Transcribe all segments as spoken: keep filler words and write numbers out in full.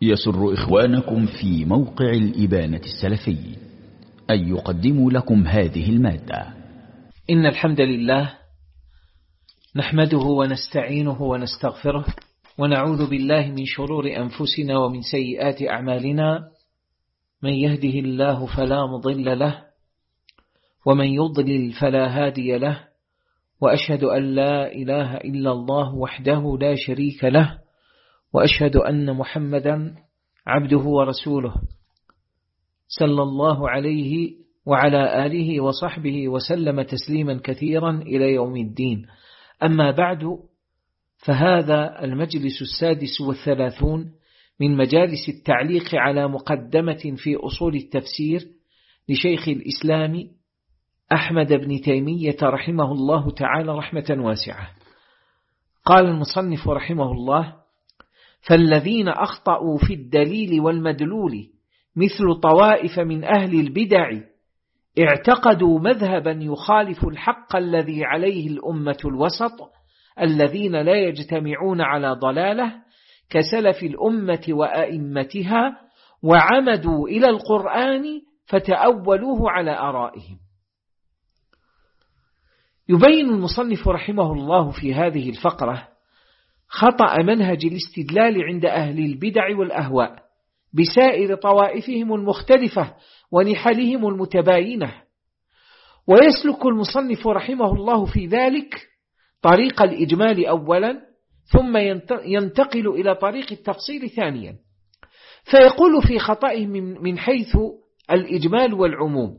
يسر إخوانكم في موقع الإبانة السلفي أن يقدموا لكم هذه المادة. إن الحمد لله نحمده ونستعينه ونستغفره ونعوذ بالله من شرور أنفسنا ومن سيئات أعمالنا، من يهده الله فلا مضل له ومن يضلل فلا هادي له، وأشهد أن لا إله إلا الله وحده لا شريك له، وأشهد أن محمدا عبده ورسوله صلى الله عليه وعلى آله وصحبه وسلم تسليما كثيرا إلى يوم الدين. أما بعد، فهذا المجلس السادس والثلاثون من مجالس التعليق على مقدمة في أصول التفسير لشيخ الإسلام أحمد بن تيمية رحمه الله تعالى رحمة واسعة. قال المصنف رحمه الله: فالذين أخطأوا في الدليل والمدلول مثل طوائف من أهل البدع اعتقدوا مذهبا يخالف الحق الذي عليه الأمة الوسط الذين لا يجتمعون على ضلالة كسلف الأمة وأئمتها، وعمدوا إلى القرآن فتأولوه على آرائهم. يبين المصنف رحمه الله في هذه الفقرة خطأ منهج الاستدلال عند أهل البدع والأهواء بسائر طوائفهم المختلفة ونحلهم المتباينة، ويسلك المصنف رحمه الله في ذلك طريق الإجمال أولا، ثم ينتقل إلى طريق التفصيل ثانيا. فيقول في خطئهم من حيث الإجمال والعموم: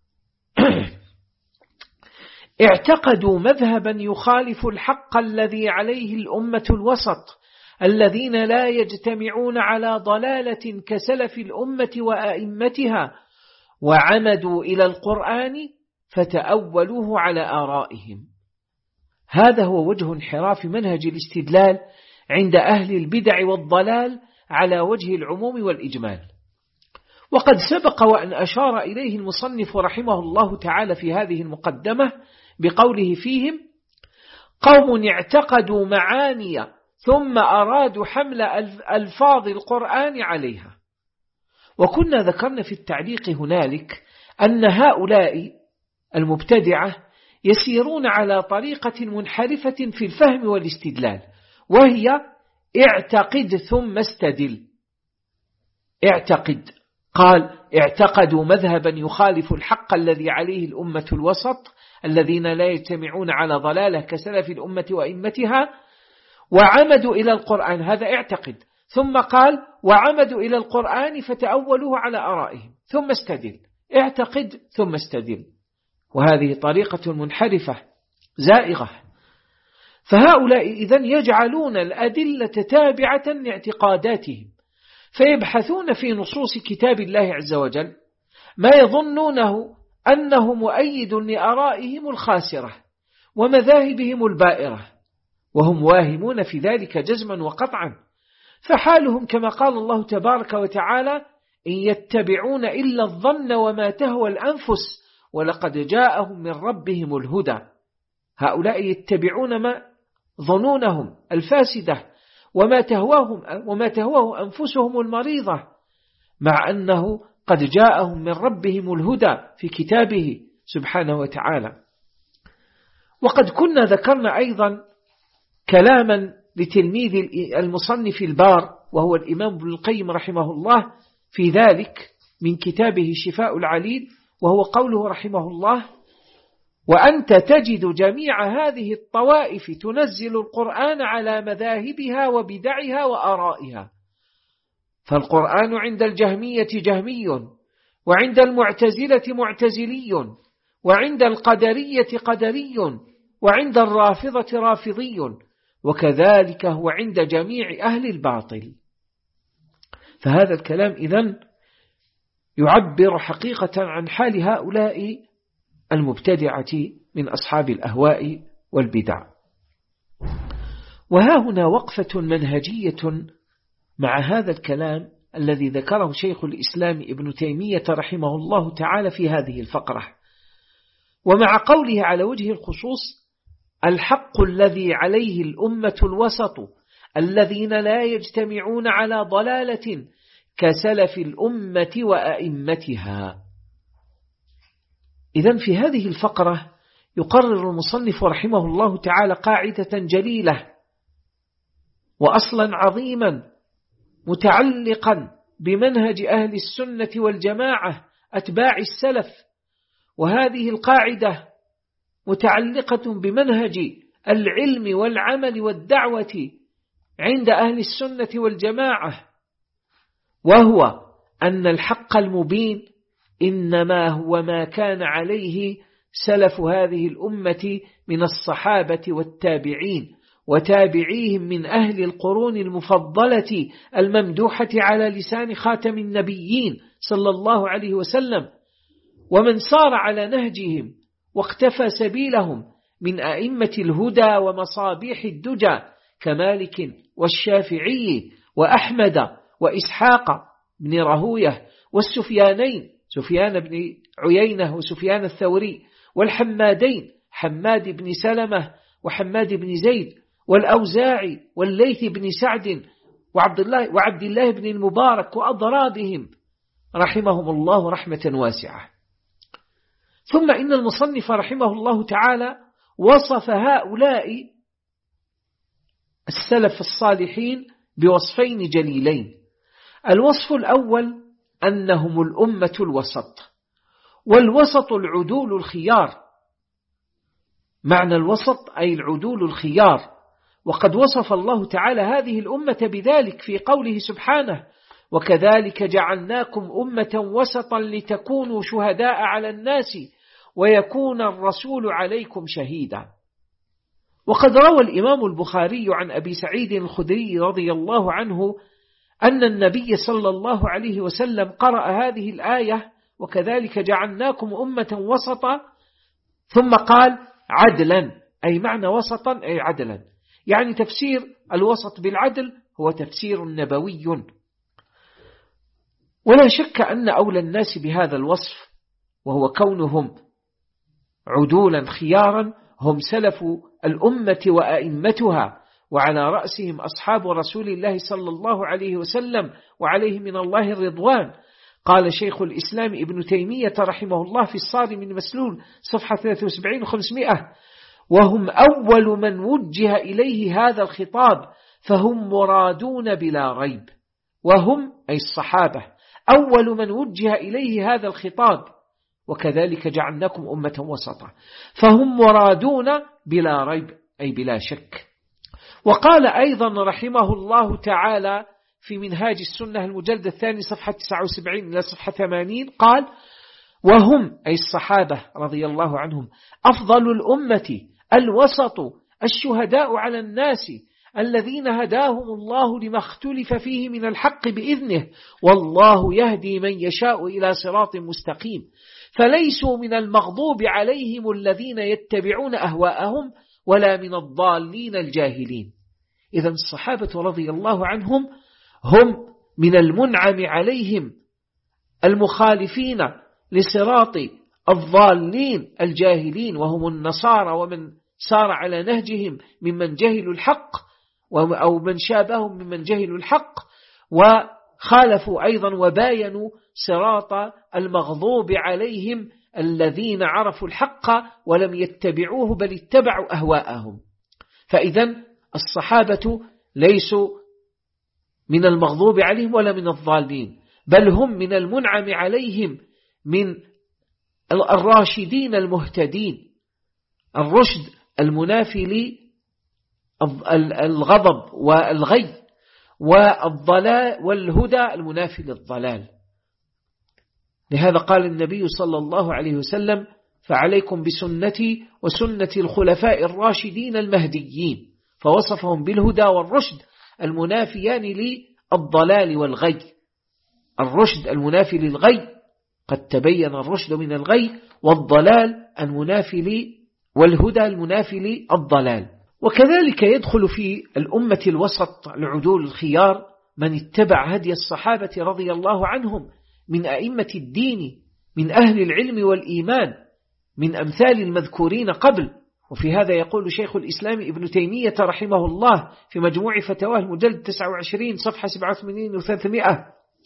اعتقدوا مذهبا يخالف الحق الذي عليه الأمة الوسط الذين لا يجتمعون على ضلالة كسلف الأمة وأئمتها، وعمدوا إلى القرآن فتأولوه على آرائهم. هذا هو وجه انحراف منهج الاستدلال عند أهل البدع والضلال على وجه العموم والإجمال. وقد سبق وأن أشار إليه المصنف رحمه الله تعالى في هذه المقدمة بقوله فيهم: قوم اعتقدوا معاني ثم أرادوا حمل ألفاظ القرآن عليها. وكنا ذكرنا في التعليق هنالك أن هؤلاء المبتدعة يسيرون على طريقة منحرفة في الفهم والاستدلال، وهي اعتقد ثم استدل. اعتقد، قال: اعتقدوا مذهبا يخالف الحق الذي عليه الأمة الوسط الذين لا يجتمعون على ضلالة كسلف الأمة وأئمتها، وعمدوا إلى القرآن. هذا اعتقد. ثم قال: وعمدوا إلى القرآن فتأولوه على آرائهم. ثم استدل. اعتقد ثم استدل. وهذه طريقة منحرفة زائغة. فهؤلاء إذن يجعلون الأدلة تابعة لاعتقاداتهم، فيبحثون في نصوص كتاب الله عز وجل ما يظنونه أنه مؤيد لآرائهم الخاسرة ومذاهبهم البائرة، وهم واهمون في ذلك جزما وقطعا. فحالهم كما قال الله تبارك وتعالى: إن يتبعون إلا الظن وما تهوى الأنفس ولقد جاءهم من ربهم الهدى. هؤلاء يتبعون ما ظنونهم الفاسدة وما تهواهم وما تهواه أنفسهم المريضة، مع أنه قد جاءهم من ربهم الهدى في كتابه سبحانه وتعالى. وقد كنا ذكرنا أيضا كلاما لتلميذ المصنف البار وهو الإمام ابن القيم رحمه الله في ذلك من كتابه شفاء العليل، وهو قوله رحمه الله: وأنت تجد جميع هذه الطوائف تنزل القرآن على مذاهبها وبدعها وآرائها. فالقرآن عند الجهمية جهمي، وعند المعتزلة معتزلي، وعند القدرية قدري، وعند الرافضة رافضي، وكذلك هو عند جميع أهل الباطل. فهذا الكلام إذن يعبر حقيقة عن حال هؤلاء المبتدعة من أصحاب الأهواء والبدع. وها هنا وقفة منهجية مع هذا الكلام الذي ذكره شيخ الإسلام ابن تيمية رحمه الله تعالى في هذه الفقرة، ومع قوله على وجه الخصوص: الحق الذي عليه الأمة الوسط الذين لا يجتمعون على ضلالة كسلف الأمة وأئمتها. إذن في هذه الفقرة يقرر المصنف رحمه الله تعالى قاعدة جليلة وأصلا عظيما متعلقا بمنهج أهل السنة والجماعة أتباع السلف، وهذه القاعدة متعلقة بمنهج العلم والعمل والدعوة عند أهل السنة والجماعة، وهو أن الحق المبين إنما هو ما كان عليه سلف هذه الأمة من الصحابة والتابعين وتابعيهم من أهل القرون المفضلة الممدوحة على لسان خاتم النبيين صلى الله عليه وسلم، ومن سار على نهجهم واقتفى سبيلهم من أئمة الهدى ومصابيح الدجى كمالك والشافعي وأحمد وإسحاق بن راهويه والسفيانين، سفيان بن عيينة وسفيان الثوري، والحمادين حماد بن سلمة وحماد بن زيد، والأوزاعي والليث بن سعد وعبد الله, وعبد الله بن المبارك وأضرابهم رحمهم الله رحمة واسعة. ثم إن المصنف رحمه الله تعالى وصف هؤلاء السلف الصالحين بوصفين جليلين. الوصف الأول أنهم الأمة الوسط، والوسط العدول الخيار. معنى الوسط أي العدول الخيار، وقد وصف الله تعالى هذه الأمة بذلك في قوله سبحانه: وكذلك جعلناكم أمة وسطا لتكونوا شهداء على الناس ويكون الرسول عليكم شهيدا. وقد روى الإمام البخاري عن أبي سعيد الخدري رضي الله عنه أن النبي صلى الله عليه وسلم قرأ هذه الآية: وكذلك جعلناكم أمة وسطا، ثم قال عدلا، أي معنى وسطا أي عدلا، يعني تفسير الوسط بالعدل هو تفسير نبوي. ولا شك أن أولى الناس بهذا الوصف وهو كونهم عدولا خيارا هم سلف الأمة وأئمتها، وعلى رأسهم أصحاب رسول الله صلى الله عليه وسلم وعليه من الله الرضوان. قال شيخ الإسلام ابن تيمية رحمه الله في الصارم المسلول صفحة ثلاثة وسبعين وخمسمائة: وهم أول من وجه إليه هذا الخطاب فهم مرادون بلا ريب. وهم أي الصحابة أول من وجه إليه هذا الخطاب، وكذلك جعلناكم أمة وسطا، فهم مرادون بلا ريب أي بلا شك. وقال أيضا رحمه الله تعالى في منهاج السنة المجلد الثاني صفحة تسعة وسبعين إلى صفحة ثمانين قال: وهم أي الصحابة رضي الله عنهم أفضل الأمة الوسط الشهداء على الناس الذين هداهم الله لما اختلف فيه من الحق بإذنه، والله يهدي من يشاء إلى صراط مستقيم، فليسوا من المغضوب عليهم الذين يتبعون أهواءهم ولا من الضالين الجاهلين. إذن الصحابة رضي الله عنهم هم من المنعم عليهم المخالفين لصراط الضالين الجاهلين، وهم النصارى ومن سار على نهجهم ممن جهلوا الحق أو من شابههم ممن جهلوا الحق، وخالفوا أيضا وباينوا صراط المغضوب عليهم الذين عرفوا الحق ولم يتبعوه بل اتبعوا أهواءهم. فإذن الصحابة ليسوا من المغضوب عليهم ولا من الضالين، بل هم من المنعم عليهم من الراشدين المهتدين، الرشد المنافي للغضب والغي، والضلال والهدى المنافي للضلال. لهذا قال النبي صلى الله عليه وسلم: فعليكم بسنتي وسنة الخلفاء الراشدين المهديين، فوصفهم بالهدى والرشد المنافيان للضلال والغي. الرشد المنافي للغي، قد تبين الرشد من الغي، والضلال المنافي لي والهدى المنافي للضلال. وكذلك يدخل في الأمة الوسط العدول الخيار من اتبع هدي الصحابة رضي الله عنهم من أئمة الدين من أهل العلم والإيمان من أمثال المذكورين قبل. وفي هذا يقول شيخ الإسلام ابن تيمية رحمه الله في مجموع فتواه المجلد تسعة وعشرين صفحة سبعة وثمانين وثلاثمائة: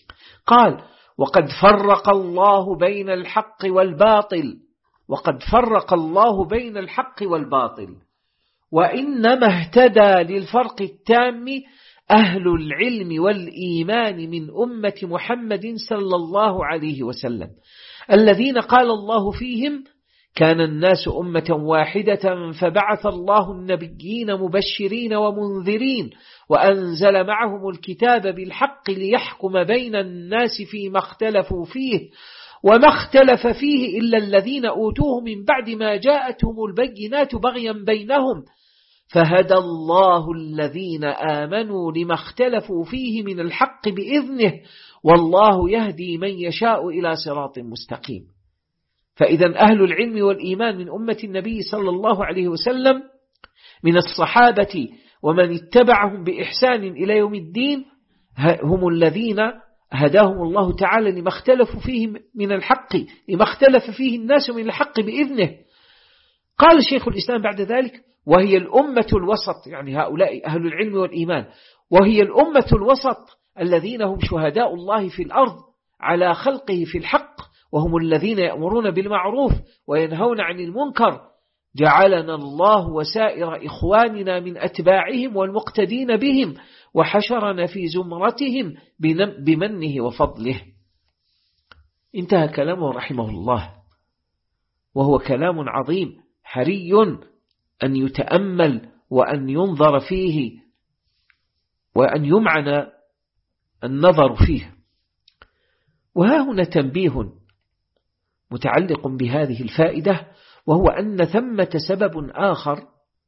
قال وقد فرق الله بين الحق والباطل وقد فرق الله بين الحق والباطل وإنما اهتدى للفرق التام أهل العلم والإيمان من أمة محمد صلى الله عليه وسلم الذين قال الله فيهم كان الناس أمة واحدة فبعث الله النبيين مبشرين ومنذرين وأنزل معهم الكتاب بالحق ليحكم بين الناس فيما اختلفوا فيه وما اختلف فيه إلا الذين أوتوه من بعد ما جاءتهم البينات بغيا بينهم فهدى الله الذين آمنوا لما اختلفوا فيه من الحق بإذنه والله يهدي من يشاء إلى صراط مستقيم. فإذا أهل العلم والإيمان من أمة النبي صلى الله عليه وسلم من الصحابة ومن اتبعهم بإحسان إلى يوم الدين هم الذين هداهم الله تعالى لما اختلفوا فيه من الحق لما اختلف فيه الناس من الحق بإذنه. قال شيخ الإسلام بعد ذلك وهي الأمة الوسط، يعني هؤلاء أهل العلم والإيمان، وهي الأمة الوسط الذين هم شهداء الله في الأرض على خلقه في الحق وهم الذين يأمرون بالمعروف وينهون عن المنكر. جعلنا الله وسائر إخواننا من أتباعهم والمقتدين بهم وحشرنا في زمرتهم بمنه وفضله. انتهى كلامه رحمه الله، وهو كلام عظيم حري أن يتأمل وأن ينظر فيه وأن يمعن النظر فيه. وها هنا تنبيه متعلق بهذه الفائدة، وهو أن ثمة سبب آخر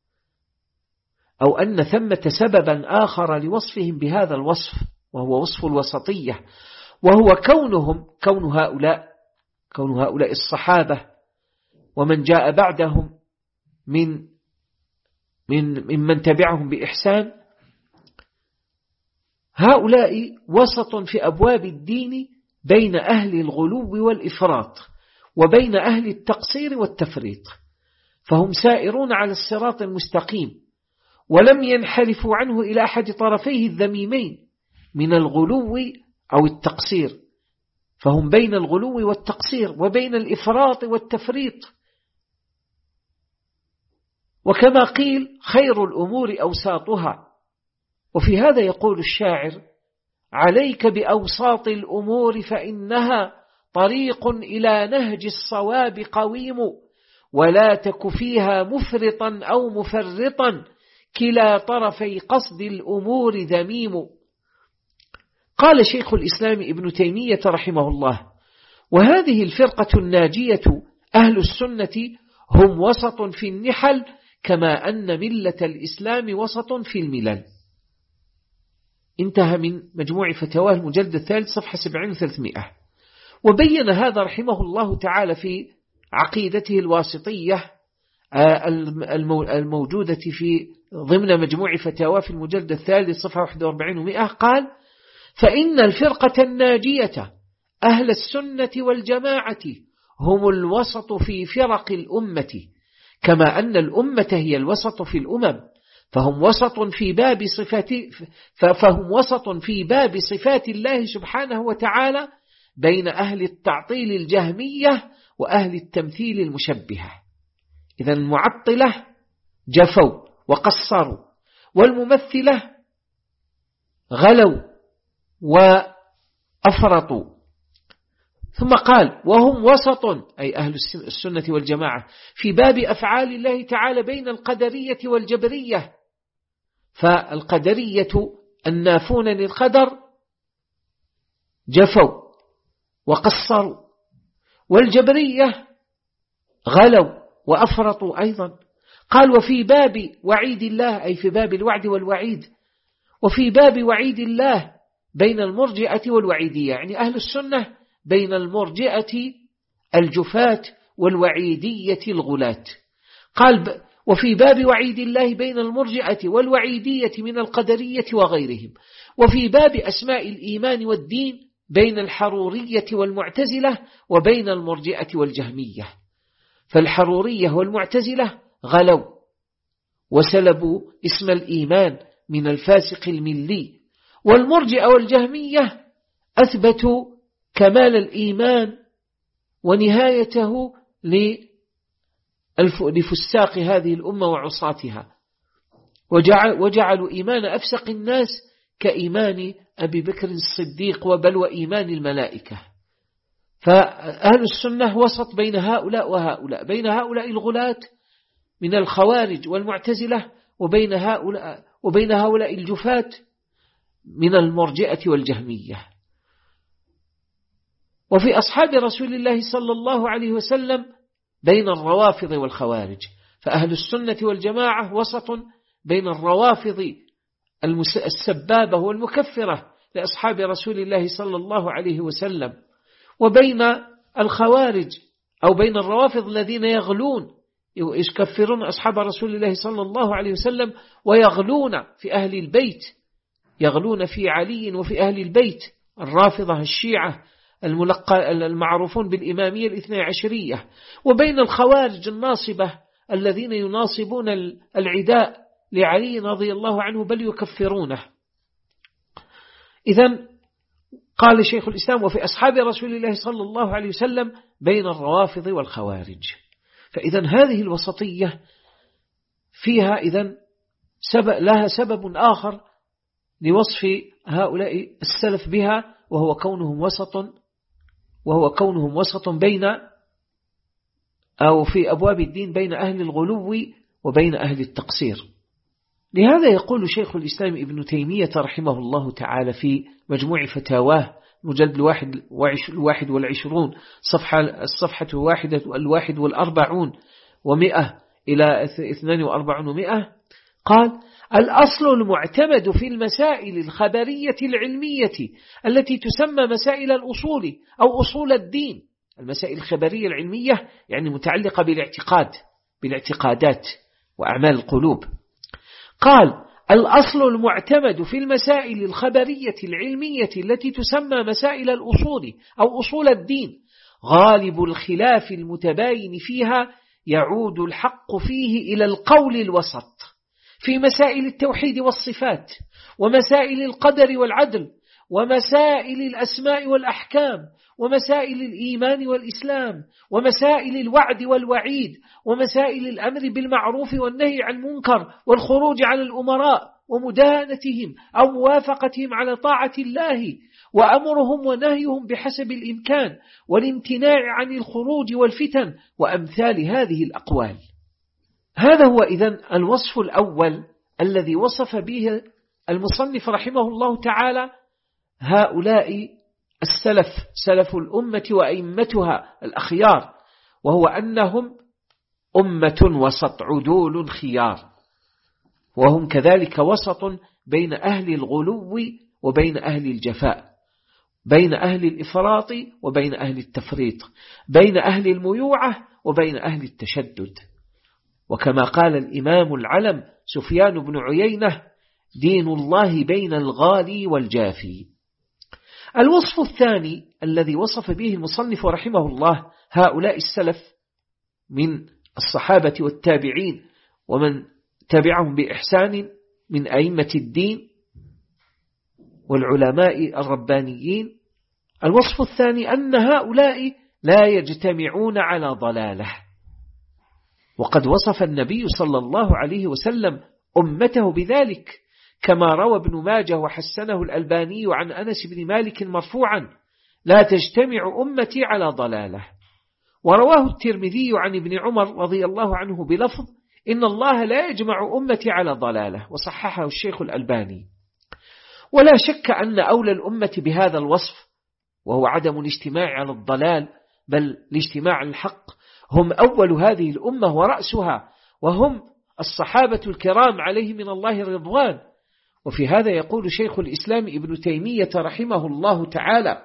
أو أن ثمة سببا آخر لوصفهم بهذا الوصف، وهو وصف الوسطية، وهو كونهم كون هؤلاء كون هؤلاء الصحابة ومن جاء بعدهم من من ممن تبعهم بإحسان، هؤلاء وسط في أبواب الدين بين أهل الغلو والإفراط وبين أهل التقصير والتفريط، فهم سائرون على الصراط المستقيم ولم ينحرفوا عنه إلى أحد طرفيه الذميمين من الغلو أو التقصير، فهم بين الغلو والتقصير وبين الإفراط والتفريط. وكما قيل خير الأمور أوساطها. وفي هذا يقول الشاعر عليك بأوساط الأمور فإنها طريق إلى نهج الصواب قويم ولا تك فيها مفرطا أو مفرطا كلا طرفي قصد الأمور ذميم. قال شيخ الإسلام ابن تيمية رحمه الله وهذه الفرقة الناجية أهل السنة هم وسط في النحل كما أن ملة الإسلام وسط في الملل. انتهى من مجموع فتاواه المجلد الثالث صفحة سبعين وثلاثمائة. وبين هذا رحمه الله تعالى في عقيدته الواسطية الموجودة في ضمن مجموع فتاواه في المجلد الثالث صفحة واحد وأربعين ومائة، قال فإن الفرقة الناجية أهل السنة والجماعة هم الوسط في فرق الأمة كما أن الأمة هي الوسط في الأمم، فهم وسط في باب صفات فهم وسط في باب صفات الله سبحانه وتعالى بين أهل التعطيل الجهمية وأهل التمثيل المشبهة. إذن المعطلة جفوا وقصروا، والممثلة غلوا وأفرطوا. ثم قال وهم وسط أي أهل السنة والجماعة في باب أفعال الله تعالى بين القدرية والجبرية، فالقدرية النافون للقدر جفوا وقصروا، والجبرية غلوا وأفرطوا أيضا. قال وفي باب وعيد الله أي في باب الوعد والوعيد، وفي باب وعيد الله بين المرجئة والوعيدية، يعني أهل السنة بين المرجئة الجفاة والوعيدية الغلاة. قال وفي باب وعيد الله بين المرجئة والوعيدية من القدرية وغيرهم، وفي باب أسماء الإيمان والدين بين الحرورية والمعتزلة وبين المرجئة والجهمية. فالحرورية والمعتزلة غلوا وسلبوا اسم الإيمان من الفاسق الملي، والمرجئة والجهمية أثبتوا كمال الإيمان ونهايته لفساق هذه الأمة وعصاتها، وجعل وجعلوا إيمان أفسق الناس كإيمان أبي بكر الصديق وبل وإيمان الملائكة. فأهل السنة وسط بين هؤلاء وهؤلاء، بين هؤلاء الغلاة من الخوارج والمعتزلة وبين هؤلاء وبين هؤلاء الجفاة من المرجئة والجهمية. وفي أصحاب رسول الله صلى الله عليه وسلم بين الروافض والخوارج. فأهل السنة والجماعة وسط بين الروافض السبابة والمكفرة لأصحاب رسول الله صلى الله عليه وسلم، وبين الخوارج أو بين الروافض الذين يغلون يكفرون أصحاب رسول الله صلى الله عليه وسلم ويغلون في أهل البيت، يغلون في علي وفي أهل البيت، الرافضة الشيعة الملقى المعروفون بالإمامية الاثنى عشرية، وبين الخوارج الناصبة الذين يناصبون العداء لعلي رضي الله عنه بل يكفرونه. إذن قال شيخ الإسلام وفي أصحاب رسول الله صلى الله عليه وسلم بين الروافض والخوارج. فإذن هذه الوسطية فيها إذن سبب لها سبب آخر لوصف هؤلاء السلف بها، وهو كونهم وسط وهو كونهم وسط بين أو في أبواب الدين بين أهل الغلو وبين أهل التقصير. لهذا يقول شيخ الإسلام ابن تيمية رحمه الله تعالى في مجموع فتاواه مجلد الواحد, الواحد والعشرون صفحة الصفحة الواحدة الواحد والأربعون ومئة إلى اثنان وأربعون ومئة، قال: الأصل المعتمد في المسائل الخبرية العلمية التي تسمى مسائل الأصول أو أصول الدين. المسائل الخبرية العلمية يعني متعلقة بالاعتقاد بالاعتقادات وأعمال القلوب. قال: الأصل المعتمد في المسائل الخبرية العلمية التي تسمى مسائل الأصول أو أصول الدين غالب الخلاف المتباين فيها يعود الحق فيه إلى القول الوسط في مسائل التوحيد والصفات ومسائل القدر والعدل ومسائل الأسماء والأحكام ومسائل الإيمان والإسلام ومسائل الوعد والوعيد ومسائل الأمر بالمعروف والنهي عن المنكر والخروج على الأمراء ومدانتهم أو موافقتهم على طاعة الله وأمرهم ونهيهم بحسب الإمكان والامتناع عن الخروج والفتن وأمثال هذه الأقوال. هذا هو إذن الوصف الأول الذي وصف به المصنف رحمه الله تعالى هؤلاء السلف، سلف الأمة وأئمتها الأخيار، وهو أنهم أمة وسط عدول خيار، وهم كذلك وسط بين أهل الغلو وبين أهل الجفاء، بين أهل الإفراط وبين أهل التفريط، بين أهل الميوعة وبين أهل التشدد. وكما قال الإمام العلم سفيان بن عيينة: دين الله بين الغالي والجافي. الوصف الثاني الذي وصف به المصنف رحمه الله هؤلاء السلف من الصحابة والتابعين ومن تبعهم بإحسان من أئمة الدين والعلماء الربانيين، الوصف الثاني أن هؤلاء لا يجتمعون على ضلاله. وقد وصف النبي صلى الله عليه وسلم أمته بذلك، كما روى ابن ماجه وحسنه الألباني عن أنس بن مالك مرفوعا: لا تجتمع أمتي على ضلاله. ورواه الترمذي عن ابن عمر رضي الله عنه بلفظ: إن الله لا يجمع أمتي على ضلاله، وصححه الشيخ الألباني. ولا شك أن أولى الأمة بهذا الوصف، وهو عدم الاجتماع على الضلال بل الاجتماع على الحق، هم أول هذه الأمة ورأسها، وهم الصحابة الكرام عليه من الله الرضوان. وفي هذا يقول شيخ الإسلام ابن تيمية رحمه الله تعالى: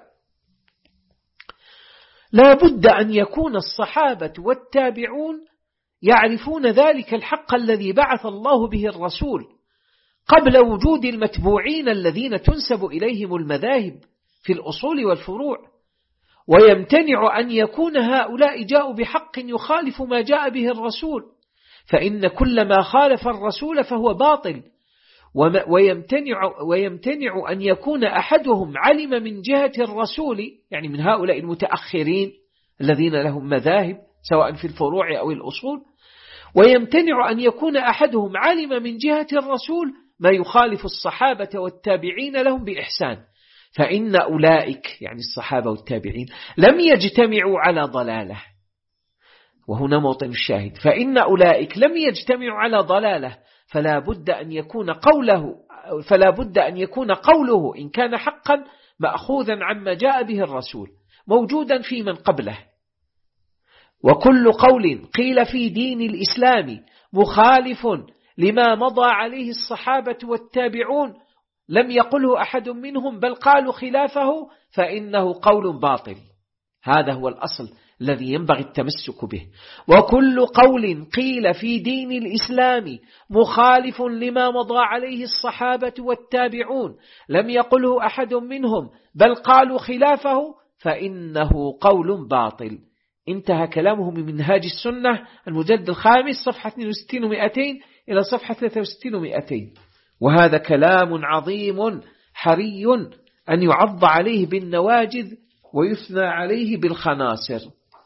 لا بد أن يكون الصحابة والتابعون يعرفون ذلك الحق الذي بعث الله به الرسول قبل وجود المتبوعين الذين تنسب إليهم المذاهب في الأصول والفروع، ويمتنع أن يكون هؤلاء جاءوا بحق يخالف ما جاء به الرسول، فإن كل ما خالف الرسول فهو باطل، ويمتنع, ويمتنع أن يكون أحدهم علم من جهة الرسول، يعني من هؤلاء المتأخرين الذين لهم مذاهب سواء في الفروع أو الأصول، ويمتنع أن يكون أحدهم علم من جهة الرسول ما يخالف الصحابة والتابعين لهم بإحسان، فإن أولئك يعني الصحابة والتابعين لم يجتمعوا على ضلالة. وهنا موطن الشاهد، فإن أولئك لم يجتمعوا على ضلالة، فلا بد أن يكون قوله فلا بد أن يكون قوله إن كان حقا مأخوذا عما جاء به الرسول موجودا في من قبله. وكل قول قيل في دين الإسلام مخالف لما مضى عليه الصحابة والتابعون لم يقله أحد منهم بل قالوا خلافه فإنه قول باطل. هذا هو الأصل الذي ينبغي التمسك به. وكل قول قيل في دين الإسلام مخالف لما مضى عليه الصحابة والتابعون لم يقله أحد منهم بل قالوا خلافه فإنه قول باطل. انتهى كلامه من منهاج السنة المجلد الخامس صفحة اثنين وستين ومئتين إلى صفحة ثلاثة وستين ومئتين. وهذا كلام عظيم حري أن يعض عليه بالنواجذ ويثنى عليه بالخناصر.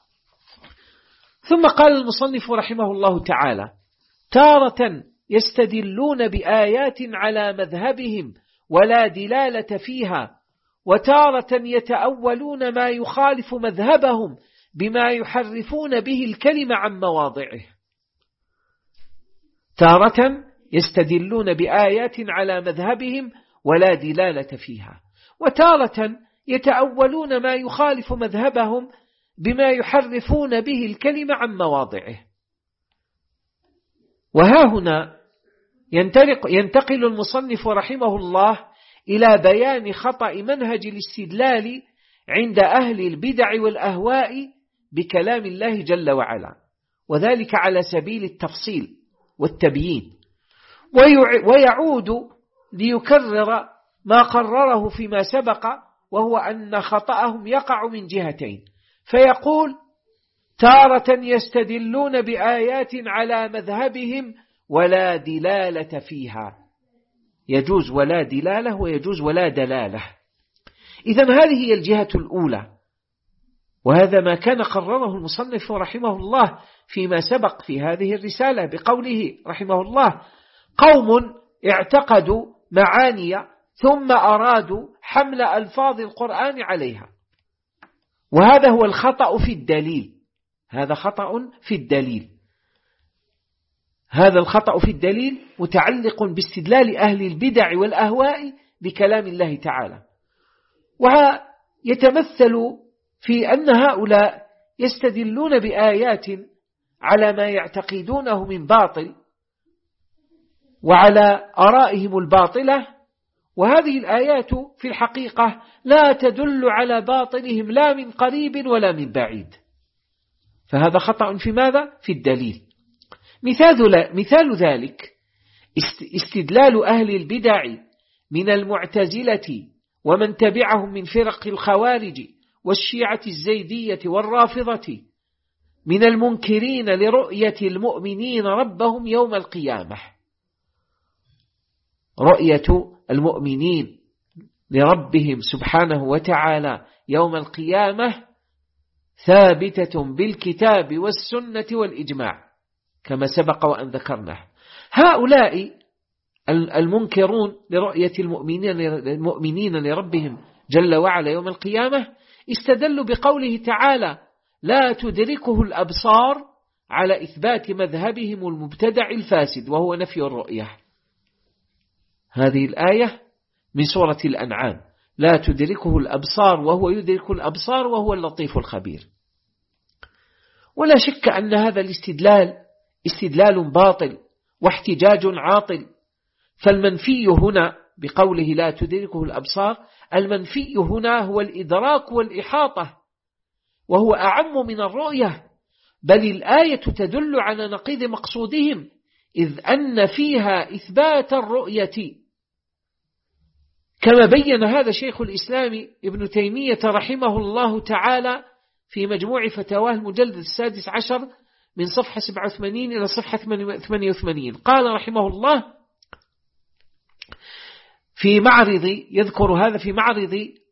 ثم قال المصنف رحمه الله تعالى: تارة يستدلون بآيات على مذهبهم ولا دلالة فيها، وتارة يتأولون ما يخالف مذهبهم بما يحرفون به الكلمة عن مواضعه. تارة يستدلون بآيات على مذهبهم ولا دلالة فيها، وتارة يتأولون ما يخالف مذهبهم بما يحرفون به الكلمة عن مواضعه. وها هنا ينتقل المصنف رحمه الله إلى بيان خطأ منهج الاستدلال عند أهل البدع والأهواء بكلام الله جل وعلا، وذلك على سبيل التفصيل والتبيين، ويعود ليكرر ما قرره فيما سبق، وهو أن خطأهم يقع من جهتين. فيقول: تارة يستدلون بآيات على مذهبهم ولا دلالة فيها. يجوز ولا دلالة ويجوز ولا دلالة. إذن هذه هي الجهة الأولى، وهذا ما كان قرره المصنف رحمه الله فيما سبق في هذه الرسالة بقوله رحمه الله: قوم اعتقدوا معاني ثم أرادوا حمل ألفاظ القرآن عليها. وهذا هو الخطأ في الدليل. هذا خطأ في الدليل. هذا الخطأ في الدليل متعلق باستدلال أهل البدع والأهواء بكلام الله تعالى، ويتمثل في أن هؤلاء يستدلون بآيات على ما يعتقدونه من باطل وعلى آرائهم الباطلة، وهذه الآيات في الحقيقة لا تدل على باطلهم لا من قريب ولا من بعيد. فهذا خطأ في ماذا؟ في الدليل. مثال, مثال ذلك استدلال أهل البدع من المعتزلة ومن تبعهم من فرق الخوارج والشيعة الزيدية والرافضة من المنكرين لرؤية المؤمنين ربهم يوم القيامة. رؤية المؤمنين لربهم سبحانه وتعالى يوم القيامة ثابتة بالكتاب والسنة والإجماع كما سبق وأن ذكرناه. هؤلاء المنكرون لرؤية المؤمنين لربهم جل وعلا يوم القيامة استدلوا بقوله تعالى: لا تدركه الأبصار، على إثبات مذهبهم المبتدع الفاسد وهو نفي الرؤية. هذه الآية من سورة الأنعام: لا تدركه الأبصار وهو يدرك الأبصار وهو اللطيف الخبير. ولا شك أن هذا الاستدلال استدلال باطل واحتجاج عاطل. فالمنفي هنا بقوله لا تدركه الأبصار، المنفي هنا هو الإدراك والإحاطة، وهو أعم من الرؤية، بل الآية تدل على نقيض مقصودهم، إذ أن فيها إثبات الرؤية، كما بين هذا شيخ الإسلام ابن تيمية رحمه الله تعالى في مجموع فتاواه المجلد السادس عشر من صفحة سبعة وثمانين إلى صفحة ثمانية وثمانين. قال رحمه الله: في معرض يذكر هذا في معرض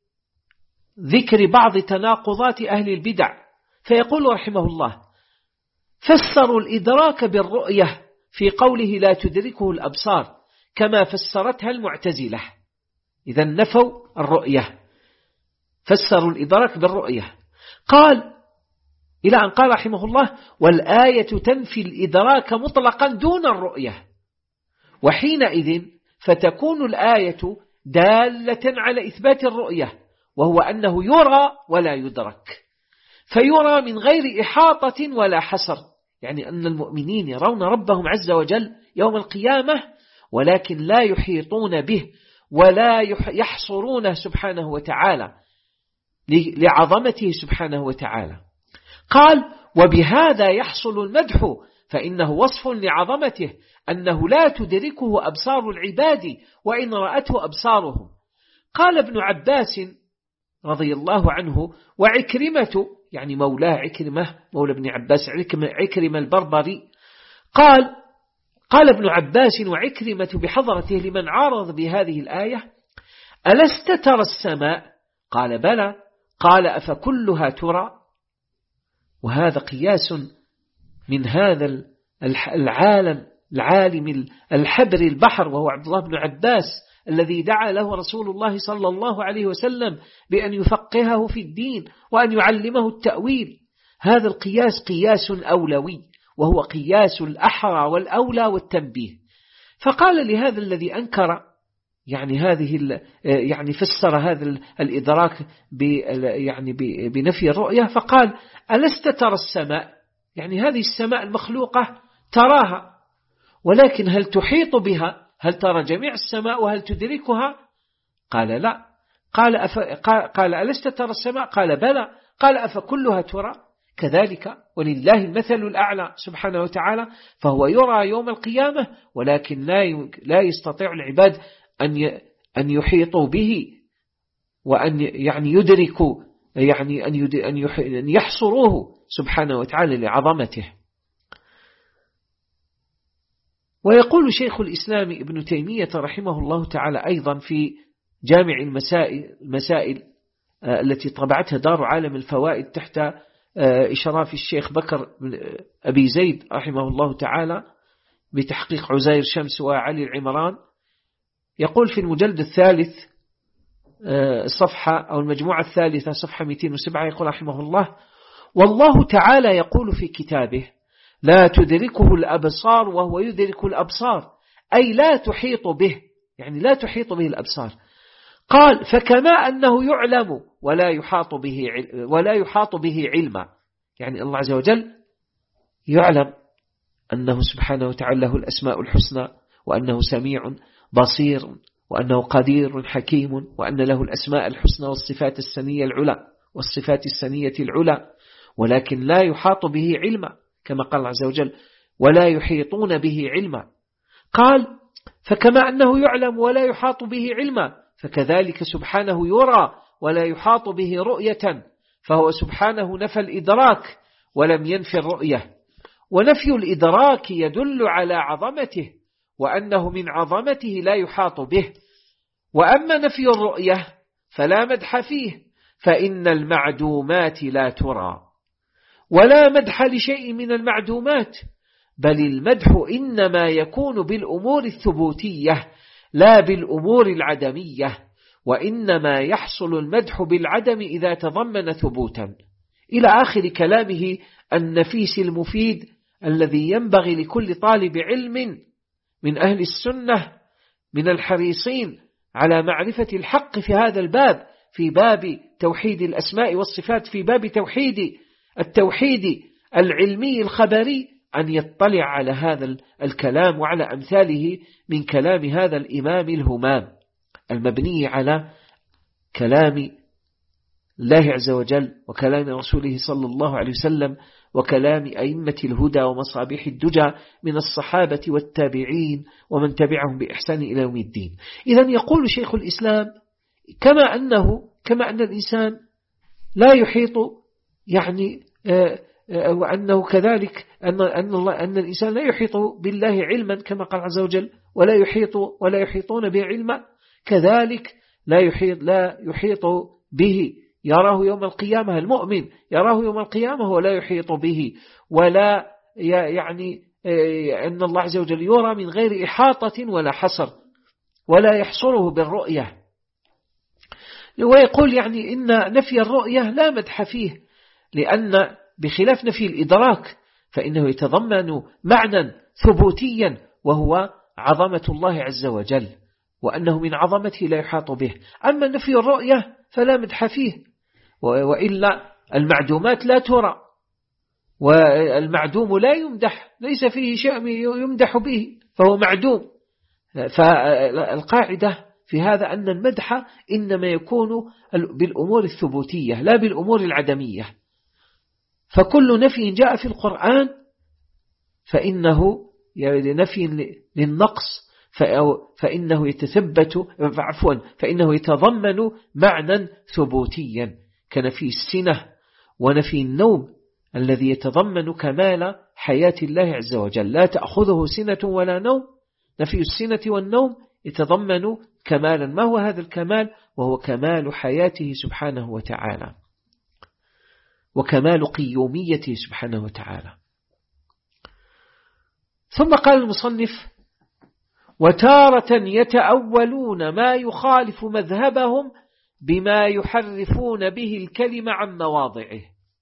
ذكر بعض تناقضات أهل البدع، فيقول رحمه الله: فسروا الإدراك بالرؤية في قوله لا تدركه الأبصار كما فسرتها المعتزلة. إذا نفوا الرؤية، فسروا الإدراك بالرؤية. قال إلى أن قال رحمه الله: والآية تنفي الإدراك مطلقا دون الرؤية، وحينئذ فتكون الآية دالة على إثبات الرؤية، وهو أنه يرى ولا يدرك، فيرى من غير إحاطة ولا حصر، يعني أن المؤمنين يرون ربهم عز وجل يوم القيامة ولكن لا يحيطون به ولا يحصرونه سبحانه وتعالى لعظمته سبحانه وتعالى. قال: وبهذا يحصل المدح، فإنه وصف لعظمته أنه لا تدركه أبصار العباد وإن رأته أبصارهم. قال ابن عباس رضي الله عنه وعكرمة، يعني مولاه عكرمة مولى ابن عباس عكرمة البربري، قال قال ابن عباس وعكرمة بحضرته لمن عارض بهذه الآية: ألست ترى السماء؟ قال: بلى. قال: أفكلها ترى؟ وهذا قياس من هذا العالم العالم الحبر البحر، وهو عبد الله بن عباس الذي دعا له رسول الله صلى الله عليه وسلم بأن يفقهه في الدين وأن يعلمه التأويل. هذا القياس قياس أولوي، وهو قياس الأحرى والأولى والتنبيه. فقال لهذا الذي أنكر يعني هذه يعني فسر هذا الإدراك يعني بنفي الرؤية، فقال: ألست ترى السماء؟ يعني هذه السماء المخلوقة تراها، ولكن هل تحيط بها؟ هل ترى جميع السماء وهل تدركها؟ قال: لا. قال أف... قال ألست ترى السماء؟ قال: بلى. قال: أفكلها ترى؟ كذلك ولله المثل الأعلى سبحانه وتعالى، فهو يرى يوم القيامة ولكن لا ي... لا يستطيع العباد أن ي... أن يحيطوا به وأن يعني يدركوا يعني أن, يد... أن, يح... أن يحصروه سبحانه وتعالى لعظمته. ويقول شيخ الإسلام ابن تيمية رحمه الله تعالى أيضا في جامع المسائل, المسائل التي طبعتها دار عالم الفوائد تحت إشراف الشيخ بكر أبي زيد رحمه الله تعالى بتحقيق عزير شمس وعلي العمران، يقول في المجلد الثالث الصفحة أو المجموعة الثالثة صفحة مئتين وسبعة، يقول رحمه الله: والله تعالى يقول في كتابه: لا تدركه الأبصار وهو يدرك الأبصار، أي لا تحيط به، يعني لا تحيط به الأبصار. قال: فكما أنه يعلم ولا يحاط به ولا يحاط به علما، يعني الله عز وجل يعلم أنه سبحانه وتعالى له الأسماء الحسنى، وأنه سميع بصير، وأنه قدير حكيم، وأن له الأسماء الحسنى والصفات السنية العلى والصفات السنية العلى، ولكن لا يحاط به علما كما قال الله عز وجل: ولا يحيطون به علما. قال: فكما أنه يعلم ولا يحاط به علما، فكذلك سبحانه يرى ولا يحاط به رؤية، فهو سبحانه نفى الإدراك ولم ينفي الرؤية. ونفي الإدراك يدل على عظمته وأنه من عظمته لا يحاط به. وأما نفي الرؤية فلا مدح فيه، فإن المعدومات لا ترى، ولا مدح لشيء من المعدومات، بل المدح إنما يكون بالأمور الثبوتية لا بالأمور العدمية، وإنما يحصل المدح بالعدم إذا تضمن ثبوتا، إلى آخر كلامه النفيس المفيد الذي ينبغي لكل طالب علم من أهل السنة من الحريصين على معرفة الحق في هذا الباب، في باب توحيد الأسماء والصفات، في باب توحيد التوحيد العلمي الخبري، أن يطلع على هذا الكلام وعلى أمثاله من كلام هذا الإمام الهمام المبني على كلام الله عز وجل وكلام رسوله صلى الله عليه وسلم وكلام أئمة الهدى ومصابيح الدجى من الصحابة والتابعين ومن تبعهم بإحسان إلى يوم الدين. إذن يقول شيخ الإسلام: كما أنه كما أن الإنسان لا يحيط يعني وأنه كذلك أن أن الله أن الإنسان لا يحيط بالله علما كما قال عز وجل: ولا يحيط ولا يحيطون به علما، كذلك لا يحيط, لا يحيط به، يراه يوم القيامة. المؤمن يراه يوم القيامة ولا يحيط به، ولا يعني أن الله عز وجل يرى من غير إحاطة ولا حصر، ولا يحصره بالرؤية. ويقول يعني إن نفي الرؤية لا مدح فيه، لأن بخلاف نفي الإدراك فإنه يتضمن معنى ثبوتيا وهو عظمة الله عز وجل، وأنه من عظمته لا يحاط به. أما نفي الرؤية فلا مدح فيه، وإلا المعدومات لا ترى، والمعدوم لا يمدح، ليس فيه شيء يمدح به فهو معدوم. فالقاعدة في هذا أن المدح إنما يكون بالأمور الثبوتية لا بالأمور العدمية. فكل نفي جاء في القرآن فإنه نفي للنقص فإنه يتثبت عفوا فإنه يتضمن معنى ثبوتيا، كنفي السنة ونفي النوم الذي يتضمن كمال حياة الله عز وجل، لا تأخذه سنة ولا نوم. نفي السنة والنوم يتضمن كمالا. ما هو هذا الكمال؟ وهو كمال حياته سبحانه وتعالى وكمال قيوميته سبحانه وتعالى. ثم قال المصنف: وتارة يتأولون ما يخالف مذهبهم بما يحرفون به الكلمة عن مواضعه.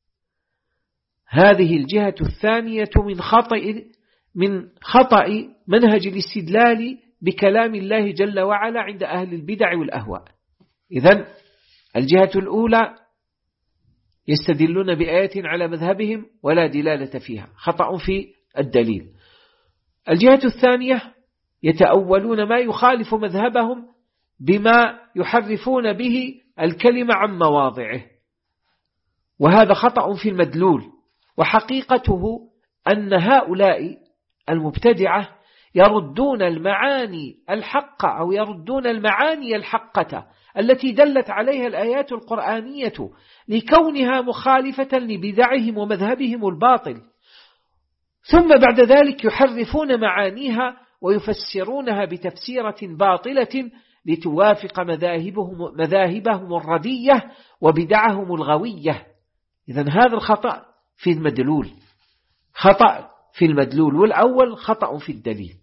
هذه الجهة الثانية من خطأ من خطأ منهج الاستدلال بكلام الله جل وعلا عند أهل البدع والأهواء. إذن الجهة الأولى يستدلون بآيات على مذهبهم ولا دلالة فيها، خطأ في الدليل. الجهة الثانية يتأولون ما يخالف مذهبهم بما يحرفون به الكلمة عن مواضعه، وهذا خطأ في المدلول. وحقيقته أن هؤلاء المبتدعة يردون المعاني الحقة أو يردون المعاني الحقة التي دلت عليها الآيات القرآنية لكونها مخالفة لبدعهم ومذهبهم الباطل، ثم بعد ذلك يحرفون معانيها ويفسرونها بتفسيرة باطلة لتوافق مذاهبهم, مذاهبهم الردية وبدعهم الغوية. إذن هذا الخطأ في المدلول، خطأ في المدلول، والأول خطأ في الدليل.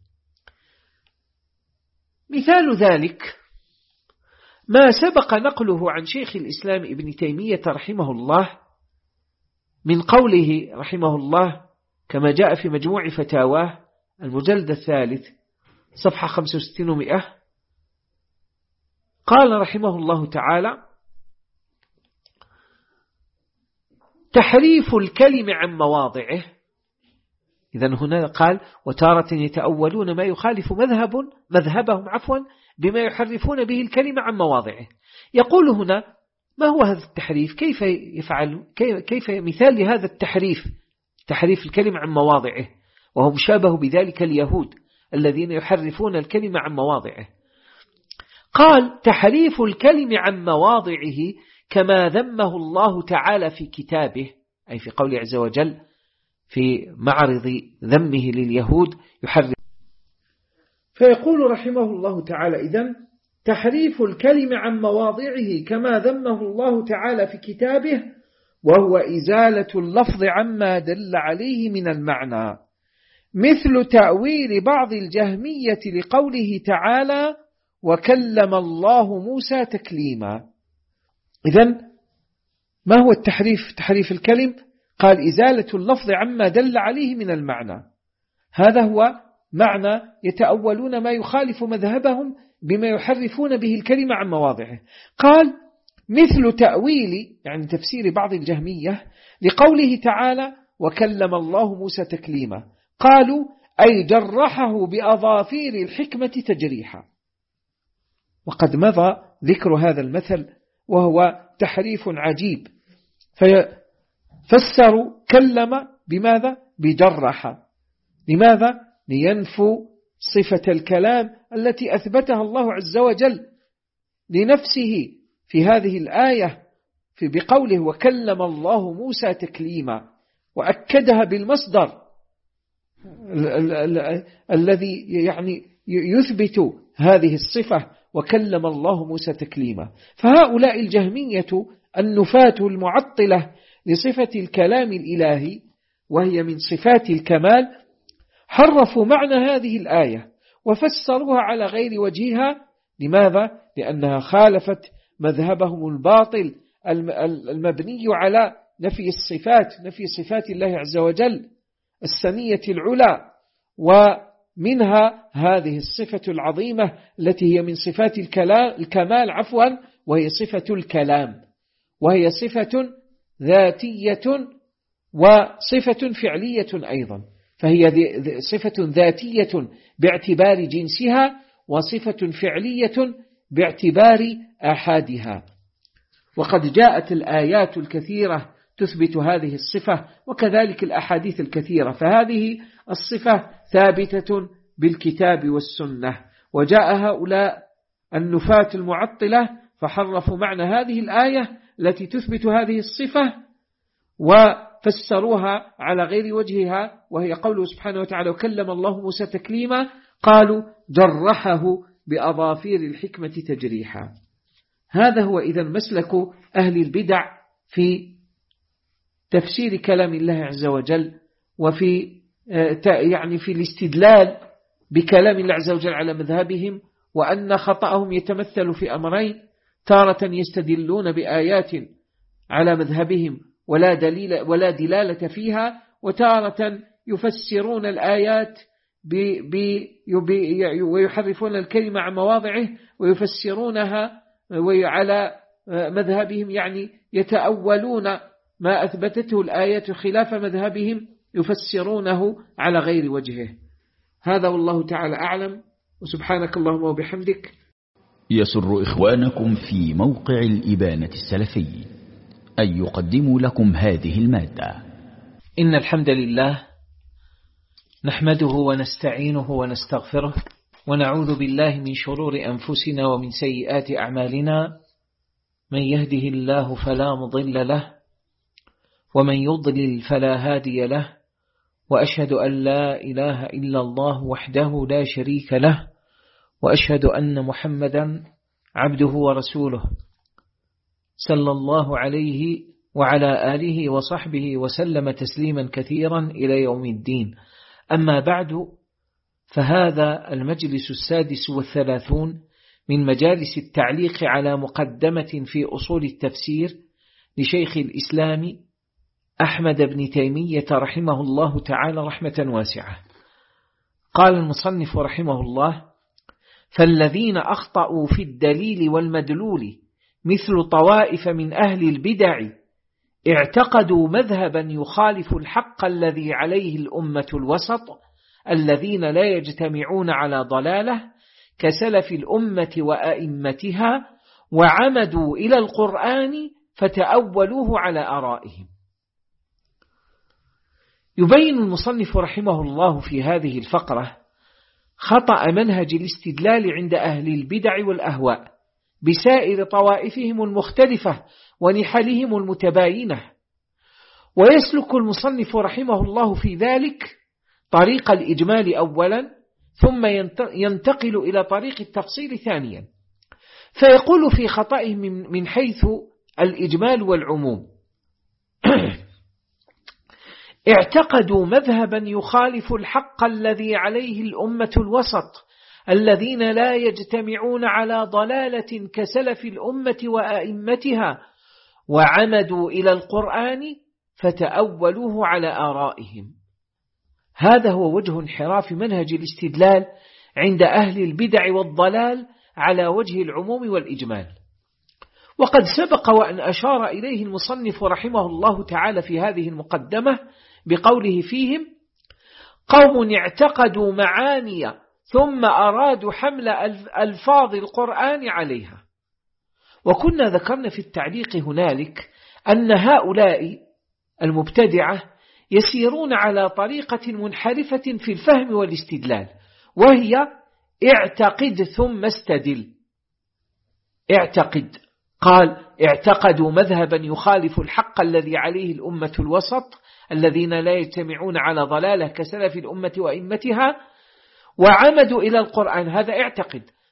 مثال ذلك ما سبق نقله عن شيخ الإسلام ابن تيمية رحمه الله من قوله رحمه الله كما جاء في مجموع فتاواه المجلد الثالث صفحة خمسة وستين ومئة، قال رحمه الله تعالى: تحريف الكلم عن مواضعه. إذن هنا قال: وتارة يتأولون ما يخالف مذهب مذهبهم عفوا بما يحرفون به الكلمة عن مواضعه. يقول هنا: ما هو هذا التحريف؟ كيف يفعل كيف, كيف مثال لهذا التحريف، تحريف الكلمة عن مواضعه، وهم شابه بذلك اليهود الذين يحرفون الكلمة عن مواضعه. قال: تحريف الكلم عن مواضعه كما ذمه الله تعالى في كتابه، أي في قوله عز وجل في معرض ذمه لليهود يحرف. فيقول رحمه الله تعالى: إذن تحريف الكلم عن مواضعه كما ذمه الله تعالى في كتابه، وهو إزالة اللفظ عما دل عليه من المعنى، مثل تأويل بعض الجهمية لقوله تعالى: وكلم الله موسى تكليما. إذن ما هو التحريف؟ تحريف الكلم قال: إزالة اللفظ عما دل عليه من المعنى. هذا هو معنى يتأولون ما يخالف مذهبهم بما يحرفون به الكلمة عن مواضعه. قال: مثل تأويل يعني تفسير بعض الجهمية لقوله تعالى: وكلم الله موسى تكليما. قالوا: أي جرحه بأظافير الحكمة تجريحا. وقد مضى ذكر هذا المثل وهو تحريف عجيب. ففسروا كلم بماذا؟ بجرح. لماذا؟ لينفوا صفة الكلام التي أثبتها الله عز وجل لنفسه في هذه الآية في بقوله: وكلم الله موسى تكليما، وأكدها بالمصدر الذي يعني يثبت هذه الصفة وكلم الله موسى تكليما. فهؤلاء الجهمية النفاة المعطلة لصفة الكلام الإلهي وهي من صفات الكمال حرفوا معنى هذه الآية وفسروها على غير وجهها. لماذا؟ لأنها خالفت مذهبهم الباطل المبني على نفي الصفات، نفي صفات الله عز وجل السنية العلى، ومنها هذه الصفة العظيمة التي هي من صفات الكمال عفوا، وهي صفة الكلام، وهي صفة ذاتية وصفة فعلية أيضا. فهي صفة ذاتية باعتبار جنسها وصفة فعلية باعتبار آحادها. وقد جاءت الآيات الكثيرة تثبت هذه الصفة وكذلك الأحاديث الكثيرة، فهذه الصفة ثابتة بالكتاب والسنة. وجاء هؤلاء النفاة المعطلة فحرفوا معنى هذه الآية التي تثبت هذه الصفة وفسروها على غير وجهها، وهي قوله سبحانه وتعالى وكلم الله موسى تكليما، قالوا جرحه بأظافير الحكمة تجريحا. هذا هو إذن مسلك أهل البدع في تفسير كلام الله عز وجل، وفي يعني في الاستدلال بكلام الله عز وجل على مذهبهم، وأن خطأهم يتمثل في أمرين: تارة يستدلون بآيات على مذهبهم ولا دليل ولا دلالة فيها، وتارة يفسرون الآيات ويحرفون الكلمة عن مواضعه ويفسرونها وعلى مذهبهم، يعني يتأولون ما أثبتته الآيات خلاف مذهبهم يفسرونه على غير وجهه. هذا والله تعالى أعلم، وسبحانك اللهم وبحمدك. يسر إخوانكم في موقع الإبانة السلفي أن يقدموا لكم هذه المادة. إن الحمد لله نحمده ونستعينه ونستغفره، ونعوذ بالله من شرور أنفسنا ومن سيئات أعمالنا. من يهده الله فلا مضل له، ومن يضلل فلا هادي له، وأشهد أن لا إله إلا الله وحده لا شريك له، وأشهد أن محمدا عبده ورسوله صلى الله عليه وعلى آله وصحبه وسلم تسليما كثيرا إلى يوم الدين. أما بعد، فهذا المجلس السادس والثلاثون من مجالس التعليق على مقدمة في أصول التفسير لشيخ الإسلام أحمد بن تيمية رحمه الله تعالى رحمة واسعة. قال المصنف رحمه الله: فالذين أخطأوا في الدليل والمدلول مثل طوائف من أهل البدع اعتقدوا مذهبا يخالف الحق الذي عليه الأمة الوسط الذين لا يجتمعون على ضلالة كسلف الأمة وأئمتها، وعمدوا إلى القرآن فتأولوه على آرائهم. يبين المصنف رحمه الله في هذه الفقرة خطأ منهج الاستدلال عند أهل البدع والأهواء بسائر طوائفهم المختلفة ونحلهم المتباينة، ويسلك المصنف رحمه الله في ذلك طريق الإجمال أولا، ثم ينتقل إلى طريق التفصيل ثانيا. فيقول في خطئهم من حيث الإجمال والعموم: اعتقدوا مذهبا يخالف الحق الذي عليه الأمة الوسط الذين لا يجتمعون على ضلالة كسلف الأمة وأئمتها، وعمدوا إلى القرآن فتأولوه على آرائهم. هذا هو وجه انحراف منهج الاستدلال عند أهل البدع والضلال على وجه العموم والإجمال. وقد سبق وأن أشار إليه المصنف رحمه الله تعالى في هذه المقدمة بقوله فيهم: قوم اعتقدوا معاني ثم أرادوا حمل ألفاظ القرآن عليها. وكنا ذكرنا في التعليق هنالك أن هؤلاء المبتدعة يسيرون على طريقة منحرفة في الفهم والاستدلال، وهي اعتقد ثم استدل. اعتقد، قال اعتقدوا مذهبا يخالف الحق الذي عليه الأمة الوسط الذين لا يجتمعون على ضلالة كسلف الأمة وأئمتها، وعمدوا إلى القرآن. هذا اعتقد.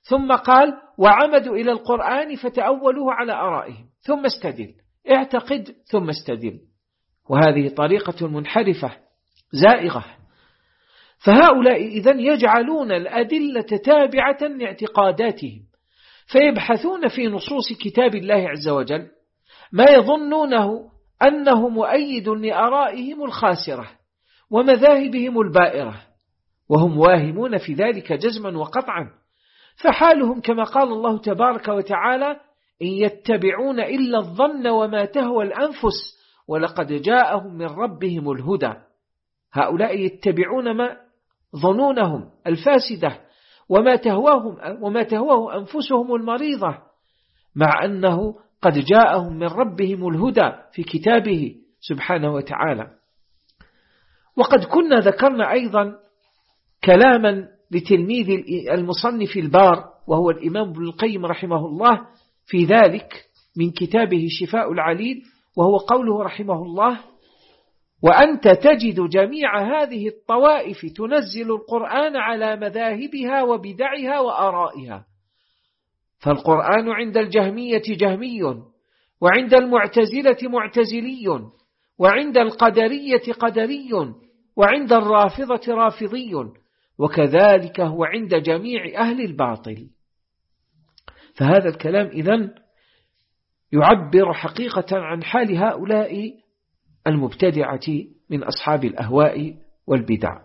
ثم قال وعمدوا إلى القرآن فتأولوه على آرائهم ثم استدل، اعتقد ثم استدل. وهذه طريقة منحرفة زائغة. فهؤلاء إذن يجعلون الأدلة تابعة لاعتقاداتهم، فيبحثون في نصوص كتاب الله عز وجل ما يظنونه أنه مؤيد لآرائهم الخاسرة ومذاهبهم البائرة، وهم واهمون في ذلك جزما وقطعا. فحالهم كما قال الله تبارك وتعالى إن يتبعون إلا الظن وما تهوى الأنفس ولقد جاءهم من ربهم الهدى. هؤلاء يتبعون ما ظنونهم الفاسدة وما تهواهم وما تهواه أنفسهم المريضة، مع أنه قد جاءهم من ربهم الهدى في كتابه سبحانه وتعالى. وقد كنا ذكرنا أيضا كلاما لتلميذ المصنف البار وهو الإمام ابن القيم رحمه الله في ذلك من كتابه شفاء العليل، وهو قوله رحمه الله وأنت تجد جميع هذه الطوائف تنزل القرآن على مذاهبها وبدعها وآرائها. فالقرآن عند الجهمية جهمي، وعند المعتزلة معتزلي، وعند القدرية قدري، وعند الرافضة رافضي، وكذلك هو عند جميع أهل الباطل. فهذا الكلام إذن يعبر حقيقة عن حال هؤلاء المبتدعة من أصحاب الأهواء والبدع.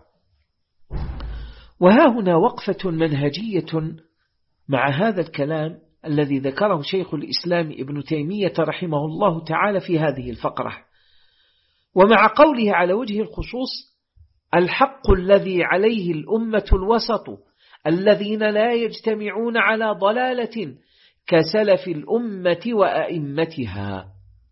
وها هنا وقفة منهجية مع هذا الكلام الذي ذكره شيخ الإسلام ابن تيمية رحمه الله تعالى في هذه الفقرة، ومع قوله على وجه الخصوص الحق الذي عليه الأمة الوسط الذين لا يجتمعون على ضلالة كسلف الأمة وأئمتها.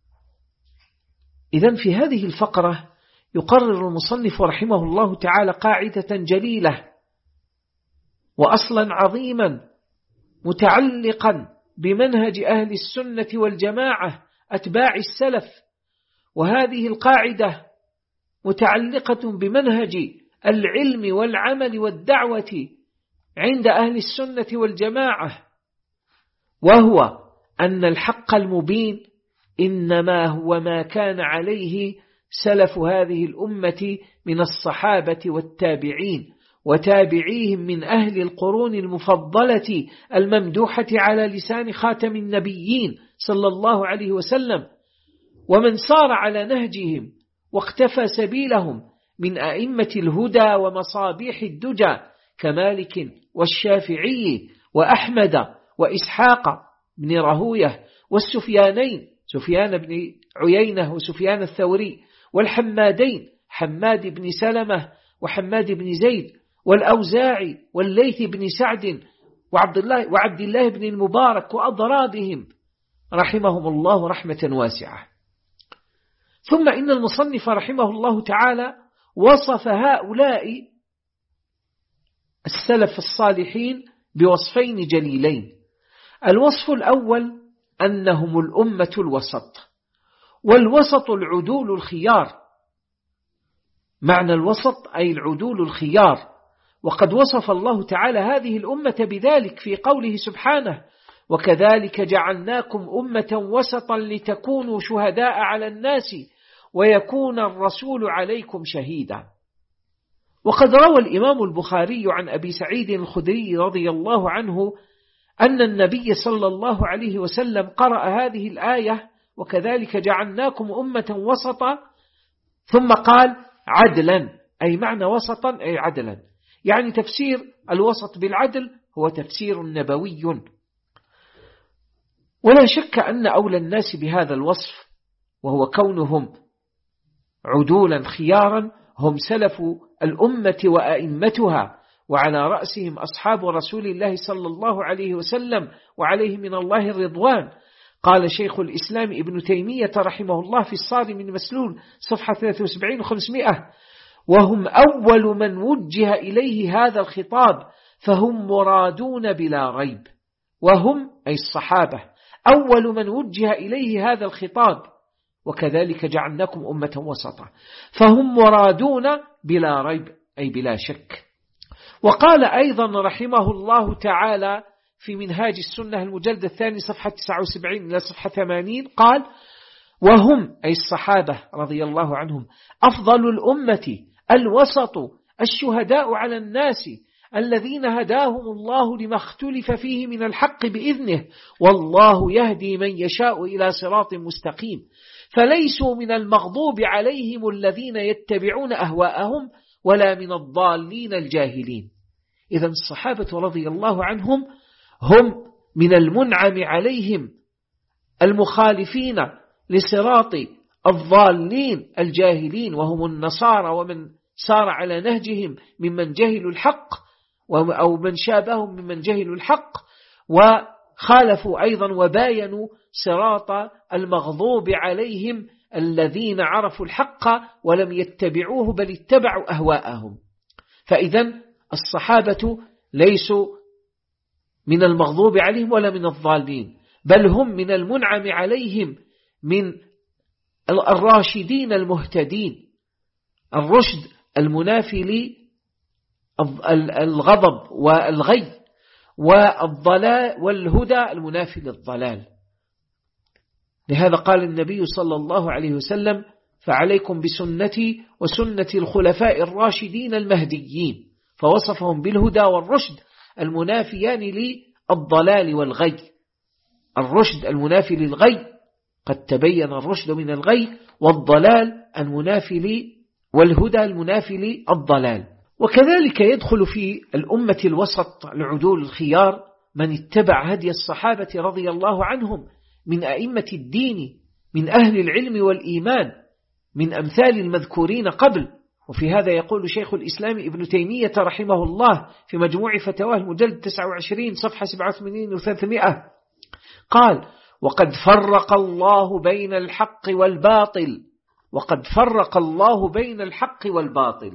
إذن في هذه الفقرة يقرر المصنف رحمه الله تعالى قاعدة جليلة وأصلا عظيما متعلقا بمنهج أهل السنة والجماعة أتباع السلف، وهذه القاعدة متعلقة بمنهج العلم والعمل والدعوة عند أهل السنة والجماعة، وهو أن الحق المبين إنما هو ما كان عليه سلف هذه الأمة من الصحابة والتابعين وتابعيهم من أهل القرون المفضلة الممدوحة على لسان خاتم النبيين صلى الله عليه وسلم، ومن صار على نهجهم واقتفى سبيلهم من أئمة الهدى ومصابيح الدجى كمالك والشافعي وأحمد وإسحاق بن راهويه والسفيانين سفيان بن عيينة وسفيان الثوري والحمادين حماد بن سلمة وحماد بن زيد والأوزاعي والليث بن سعد وعبد الله, وعبد الله بن المبارك وأضرابهم رحمهم الله رحمة واسعة. ثم إن المصنف رحمه الله تعالى وصف هؤلاء السلف الصالحين بوصفين جليلين. الوصف الأول أنهم الأمة الوسط، والوسط العدول الخيار. معنى الوسط أي العدول الخيار، وقد وصف الله تعالى هذه الأمة بذلك في قوله سبحانه وكذلك جعلناكم أمة وسطا لتكونوا شهداء على الناس ويكون الرسول عليكم شهيدا. وقد روى الإمام البخاري عن أبي سعيد الخدري رضي الله عنه أن النبي صلى الله عليه وسلم قرأ هذه الآية وكذلك جعلناكم أمة وسطا ثم قال عدلا، أي معنى وسطا أي عدلا، يعني تفسير الوسط بالعدل هو تفسير نبوي. ولا شك أن أولى الناس بهذا الوصف وهو كونهم عدولا خيارا هم سلف الأمة وأئمتها، وعلى رأسهم أصحاب رسول الله صلى الله عليه وسلم وعليه من الله الرضوان. قال شيخ الإسلام ابن تيمية رحمه الله في الصارم المسلول صفحة ثلاثة وسبعين وخمسمائة وهم أول من وجه إليه هذا الخطاب فهم مرادون بلا ريب. وهم أي الصحابة أول من وجه إليه هذا الخطاب وكذلك جعلناكم أمة وسطا فهم مرادون بلا ريب أي بلا شك. وقال أيضا رحمه الله تعالى في منهاج السنة المجلد الثاني صفحة تسعة وسبعين إلى صفحة ثمانين قال: وهم أي الصحابة رضي الله عنهم أفضل الأمة الوسط الشهداء على الناس الذين هداهم الله لما اختلف فيه من الحق بإذنه، والله يهدي من يشاء إلى صراط مستقيم، فليسوا من المغضوب عليهم الذين يتبعون أهواءهم ولا من الضالين الجاهلين. إذن الصحابة رضي الله عنهم هم من المنعم عليهم المخالفين لصراط الضالين الجاهلين، وهم النصارى ومن سار على نهجهم ممن جهلوا الحق أو من شابههم ممن جهلوا الحق، وخالفوا أيضا وباينوا صراط المغضوب عليهم الذين عرفوا الحق ولم يتبعوه بل اتبعوا أهواءهم. فإذا الصحابة ليسوا من المغضوب عليهم ولا من الضالين، بل هم من المنعم عليهم من الراشدين المهتدين، الرشد المنافي للغضب والغي، والضلال والهدى المنافي للضلال. لهذا قال النبي صلى الله عليه وسلم: فعليكم بسنتي وسنة الخلفاء الراشدين المهديين، فوصفهم بالهدى والرشد المنافيان للضلال والغي. الرشد المنافي للغي، قد تبين الرشد من الغي، والضلال المنافي لي والهدى المنافي للضلال. وكذلك يدخل في الأمة الوسط العدول الخيار من اتبع هدي الصحابة رضي الله عنهم من أئمة الدين، من أهل العلم والإيمان، من أمثال المذكورين قبل. وفي هذا يقول شيخ الإسلام ابن تيمية رحمه الله في مجموع فتاواه المجلد تسعة وعشرين صفحة سبعة وثمانين وثلاثمائة قال: وقد فرق الله بين الحق والباطل وقد فرق الله بين الحق والباطل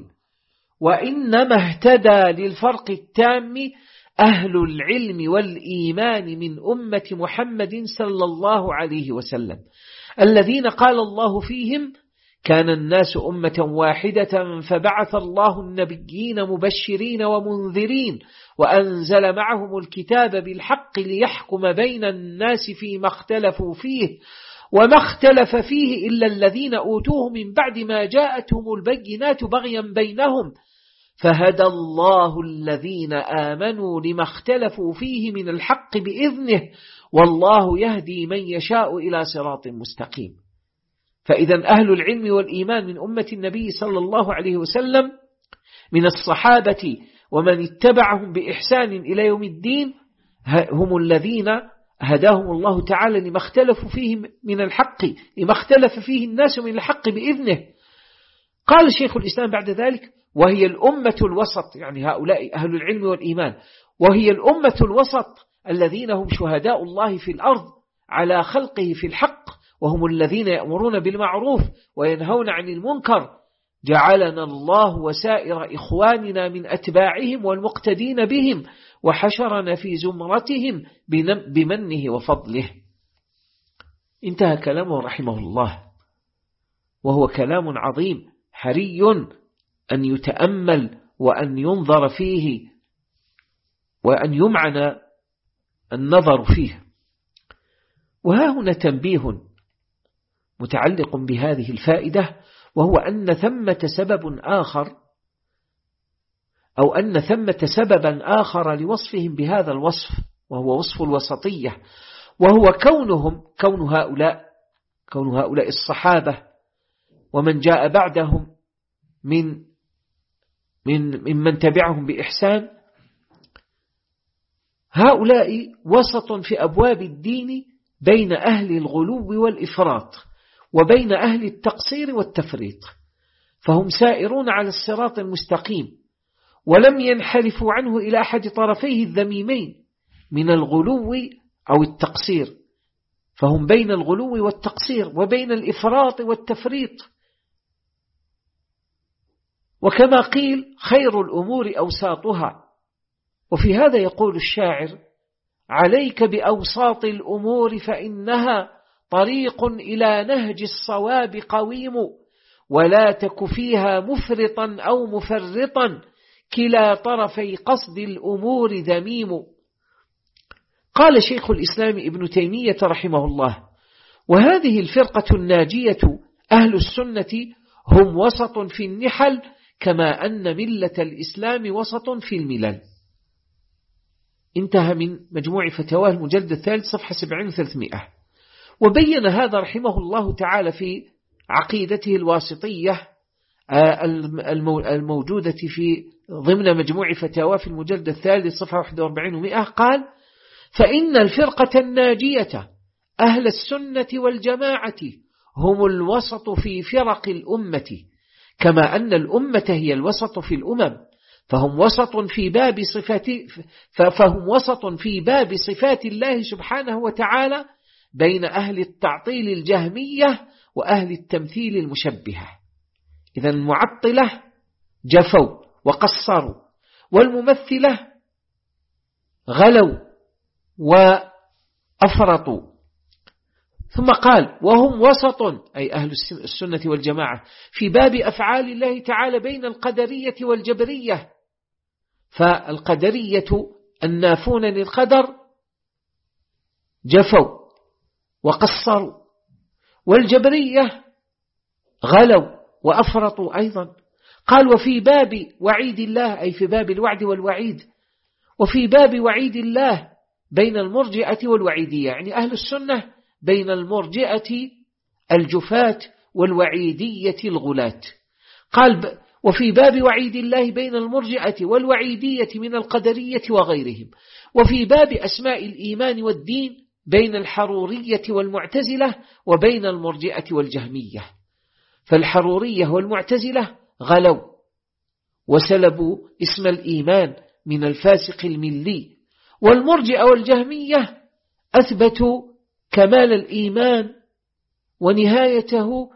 وإنما اهتدى للفرق التام أهل العلم والإيمان من أمة محمد صلى الله عليه وسلم، الذين قال الله فيهم: كان الناس أمة واحدة فبعث الله النبيين مبشرين ومنذرين وأنزل معهم الكتاب بالحق ليحكم بين الناس فيما اختلفوا فيه وما اختلف فيه إلا الذين أوتوه من بعد ما جاءتهم البينات بغيا بينهم، فهدى الله الذين آمنوا لما اختلفوا فيه من الحق بإذنه، والله يهدي من يشاء إلى صراط مستقيم. فإذا أهل العلم والإيمان من أمة النبي صلى الله عليه وسلم من الصحابة ومن اتبعهم بإحسان إلى يوم الدين هم الذين هداهم الله تعالى لما اختلفوا فيه من الحق، لما اختلف فيه الناس من الحق بإذنه. قال شيخ الإسلام بعد ذلك: وهي الأمة الوسط، يعني هؤلاء أهل العلم والإيمان، وهي الأمة الوسط الذين هم شهداء الله في الأرض على خلقه في الحق، وهم الذين يأمرون بالمعروف وينهون عن المنكر، جعلنا الله وسائر إخواننا من أتباعهم والمقتدين بهم، وحشرنا في زمرتهم بمنه وفضله. انتهى كلامه رحمه الله، وهو كلام عظيم حري أن يتأمل وأن ينظر فيه وأن يمعن النظر فيه. وها هنا تنبيه متعلق بهذه الفائدة، وهو أن ثمة سبب آخر أو أن ثمة سببا آخر لوصفهم بهذا الوصف، وهو وصف الوسطية، وهو كونهم كون هؤلاء كون هؤلاء الصحابة ومن جاء بعدهم من من ممن تبعهم بإحسان، هؤلاء وسط في أبواب الدين بين أهل الغلو والإفراط وبين أهل التقصير والتفريط، فهم سائرون على الصراط المستقيم ولم ينحرفوا عنه إلى أحد طرفيه الذميمين من الغلو أو التقصير، فهم بين الغلو والتقصير وبين الإفراط والتفريط. وكما قيل: خير الأمور أوساطها. وفي هذا يقول الشاعر: عليك بأوساط الأمور فإنها طريق إلى نهج الصواب قويم، ولا تك فيها مفرطا أو مفرطا، كلا طرفي قصد الأمور ذميم. قال شيخ الإسلام ابن تيمية رحمه الله: وهذه الفرقة الناجية أهل السنة هم وسط في النحل كما أن ملة الإسلام وسط في الملل. انتهى من مجموع فتاواه المجلد الثالث صفحة سبعين وثلاثمائة. وبين هذا رحمه الله تعالى في عقيدته الواسطية الموجودة في ضمن مجموع فتاواه في المجلد الثالث صفحة واحد وأربعين ومائة، قال: فإن الفرقة الناجية أهل السنة والجماعة هم الوسط في فرق الأمة كما أن الأمة هي الوسط في الأمم، فهم وسط في باب صفات فهم وسط في باب صفات الله سبحانه وتعالى بين أهل التعطيل الجهمية وأهل التمثيل المشبهة. إذا المعطلة جفوا وقصروا، والممثلة غلوا وأفرطوا. ثم قال: وهم وسط أي أهل السنة والجماعة في باب أفعال الله تعالى بين القدرية والجبرية، فالقدرية النافون للقدر جفوا وقصروا، والجبرية غلوا وأفرطوا أيضا. قال: وفي باب وعيد الله أي في باب الوعد والوعيد، وفي باب وعيد الله بين المرجئة والوعيدية، يعني أهل السنة بين المرجئة الجفاة والوعيدية الغلاة. قال: وفي باب وعيد الله بين المرجئة والوعيدية من القدرية وغيرهم، وفي باب أسماء الإيمان والدين بين الحرورية والمعتزلة وبين المرجئة والجهمية. فالحرورية والمعتزلة غلوا وسلبوا اسم الإيمان من الفاسق الملي، والمرجئة والجهمية أثبتوا كمال الإيمان ونهايته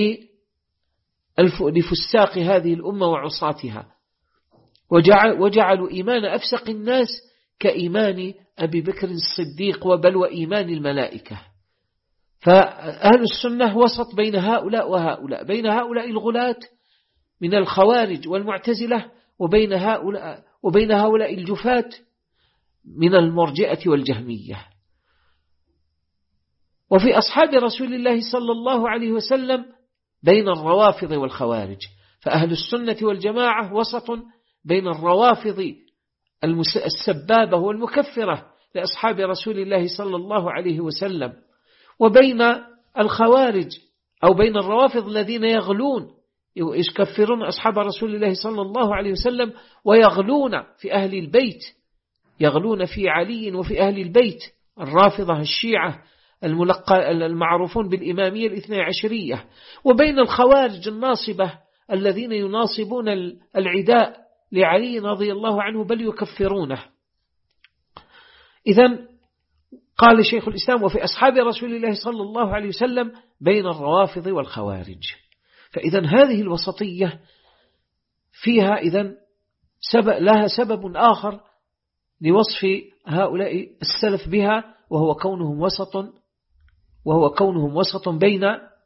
لفساق هذه الأمة وعصاتها، وجعلوا إيمان أفسق الناس كإيمان أبي بكر الصديق وبل وإيمان الملائكة. فأهل السنة وسط بين هؤلاء وهؤلاء، بين هؤلاء الغلاة من الخوارج والمعتزلة وبين هؤلاء وبين هؤلاء الجفاة من المرجئة والجهمية. وفي أصحاب رسول الله صلى الله عليه وسلم بين الروافض والخوارج، فأهل السنة والجماعة وسط بين الروافض السبابة والمكفرة لأصحاب رسول الله صلى الله عليه وسلم، وبين الخوارج أو بين الروافض الذين يغلون يكفرون أصحاب رسول الله صلى الله عليه وسلم ويغلون في أهل البيت، يغلون في علي وفي أهل البيت، الرافضة الشيعة الملقى المعروفون بالإمامية الاثنى عشرية، وبين الخوارج الناصبة الذين يناصبون العداء لعلي رضي الله عنه بل يكفرونه. إذن قال شيخ الإسلام: وفي أصحاب رسول الله صلى الله عليه وسلم بين الروافض والخوارج. فإذن هذه الوسطية فيها إذن سبب لها سبب آخر لوصف هؤلاء السلف بها، وهو كونهم وسط وهو كونهم وسط بين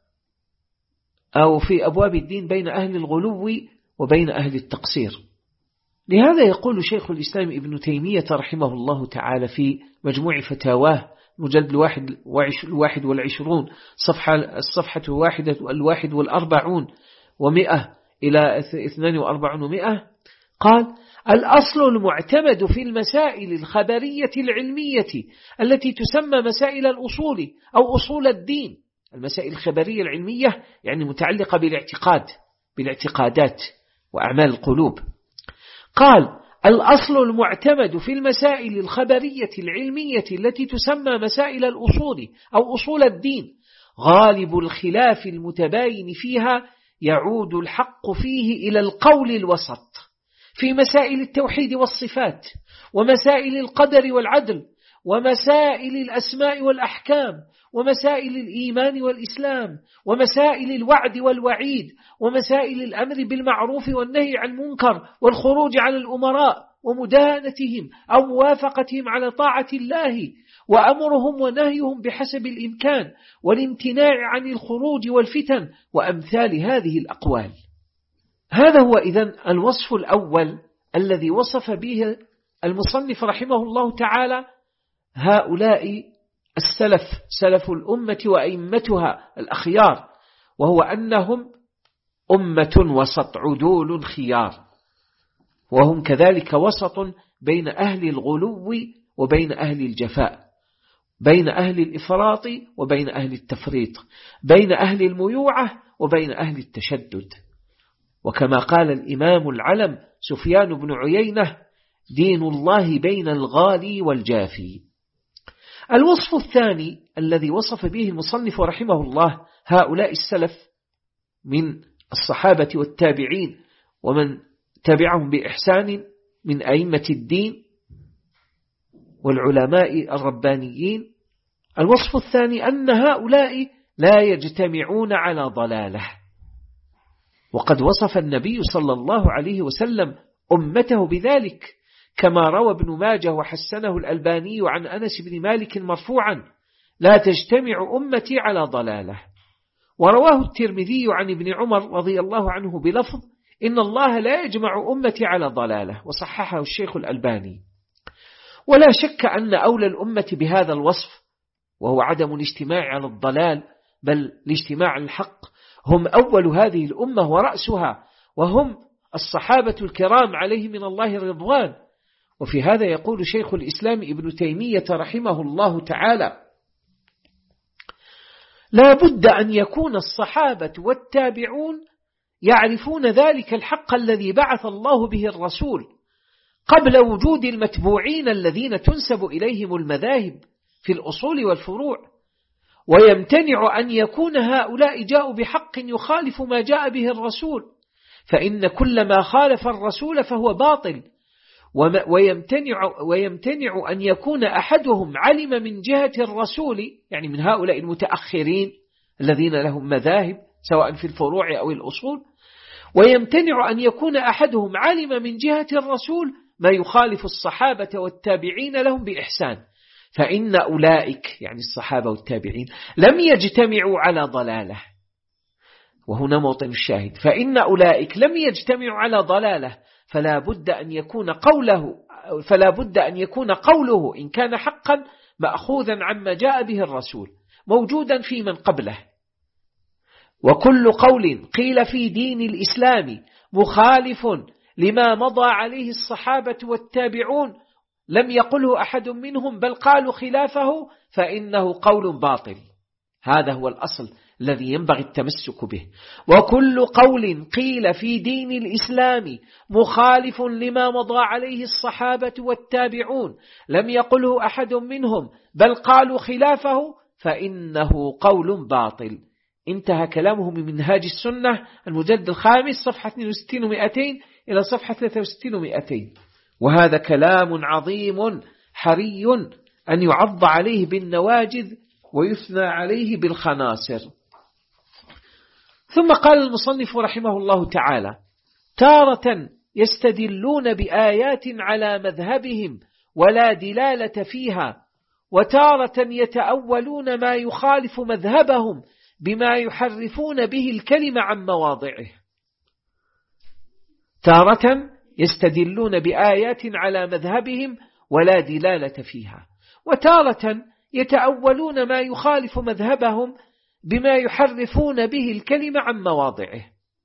أو في أبواب الدين بين أهل الغلو وبين أهل التقصير. لهذا يقول شيخ الإسلام ابن تيمية رحمه الله تعالى في مجموع فتاواه مجلد الواحد, الواحد والعشرون صفحة الصفحة الواحدة الواحد والأربعون ومئة إلى اثنان وأربعون ومئة، قال: الأصل المعتمد في المسائل الخبرية العلمية التي تسمى مسائل الأصول أو أصول الدين. المسائل الخبرية العلمية يعني متعلقة بالاعتقاد بالاعتقادات وأعمال القلوب. قال: الأصل المعتمد في المسائل الخبرية العلمية التي تسمى مسائل الأصول أو أصول الدين غالب الخلاف المتباين فيها يعود الحق فيه إلى القول الوسط في مسائل التوحيد والصفات، ومسائل القدر والعدل، ومسائل الأسماء والأحكام، ومسائل الإيمان والإسلام، ومسائل الوعد والوعيد، ومسائل الأمر بالمعروف والنهي عن المنكر، والخروج على الأمراء ومدانتهم أو موافقتهم على طاعة الله، وأمرهم ونهيهم بحسب الإمكان، والامتناع عن الخروج والفتن، وأمثال هذه الأقوال. هذا هو إذن الوصف الأول الذي وصف به المصنف رحمه الله تعالى هؤلاء السلف سلف الأمة وأئمتها الأخيار، وهو أنهم أمة وسط عدول خيار، وهم كذلك وسط بين أهل الغلو وبين أهل الجفاء، بين أهل الإفراط وبين أهل التفريط، بين أهل الميوعة وبين أهل التشدد. وكما قال الإمام العلم سفيان بن عيينة: دين الله بين الغالي والجافي. الوصف الثاني الذي وصف به المصنف رحمه الله هؤلاء السلف من الصحابة والتابعين ومن تبعهم بإحسان من أئمة الدين والعلماء الربانيين، الوصف الثاني أن هؤلاء لا يجتمعون على ضلالة. وقد وصف النبي صلى الله عليه وسلم أمته بذلك، كما روى ابن ماجه وحسنه الألباني عن أنس بن مالك مرفوعا: لا تجتمع أمتي على ضلالة. ورواه الترمذي عن ابن عمر رضي الله عنه بلفظ: إن الله لا يجمع أمتي على ضلالة، وصححه الشيخ الألباني. ولا شك أن أولى الأمة بهذا الوصف، وهو عدم الاجتماع على الضلال بل الاجتماع على الحق، هم أول هذه الأمة ورأسها، وهم الصحابة الكرام عليهم من الله الرضوان. وفي هذا يقول شيخ الإسلام ابن تيمية رحمه الله تعالى: لا بد أن يكون الصحابة والتابعون يعرفون ذلك الحق الذي بعث الله به الرسول قبل وجود المتبوعين الذين تنسب إليهم المذاهب في الأصول والفروع، ويمتنع أن يكون هؤلاء جاءوا بحق يخالف ما جاء به الرسول، فإن كل ما خالف الرسول فهو باطل. ويمتنع, ويمتنع أن يكون أحدهم علم من جهة الرسول، يعني من هؤلاء المتأخرين الذين لهم مذاهب سواء في الفروع أو الأصول، ويمتنع أن يكون أحدهم علم من جهة الرسول ما يخالف الصحابة والتابعين لهم بإحسان، فإن أولئك يعني الصحابة والتابعين لم يجتمعوا على ضلالة. وهنا موطن الشاهد: فإن أولئك لم يجتمعوا على ضلالة، فلا بد أن يكون قوله فلا بد أن يكون قوله إن كان حقا مأخوذا عما جاء به الرسول موجودا في من قبله. وكل قول قيل في دين الإسلام مخالف لما مضى عليه الصحابة والتابعون لم يقله أحد منهم بل قالوا خلافه فإنه قول باطل. هذا هو الأصل الذي ينبغي التمسك به. وكل قول قيل في دين الإسلام مخالف لما مضى عليه الصحابة والتابعون لم يقله أحد منهم بل قالوا خلافه فإنه قول باطل. انتهى كلامه من منهاج السنة المجلد الخامس صفحة اثنين وستين ومئتين إلى صفحة ثلاثة وستين ومئتين. وهذا كلام عظيم حري أن يعض عليه بالنواجذ ويثنى عليه بالخناصر. ثم قال المصنف رحمه الله تعالى: تارة يستدلون بآيات على مذهبهم ولا دلالة فيها، وتارة يتأولون ما يخالف مذهبهم بما يحرفون به الكلمة عن مواضعه. تارة يستدلون بآيات على مذهبهم ولا دلالة فيها، وتارة يتأولون ما يخالف مذهبهم بما يحرفون به الكلمة عن مواضعه.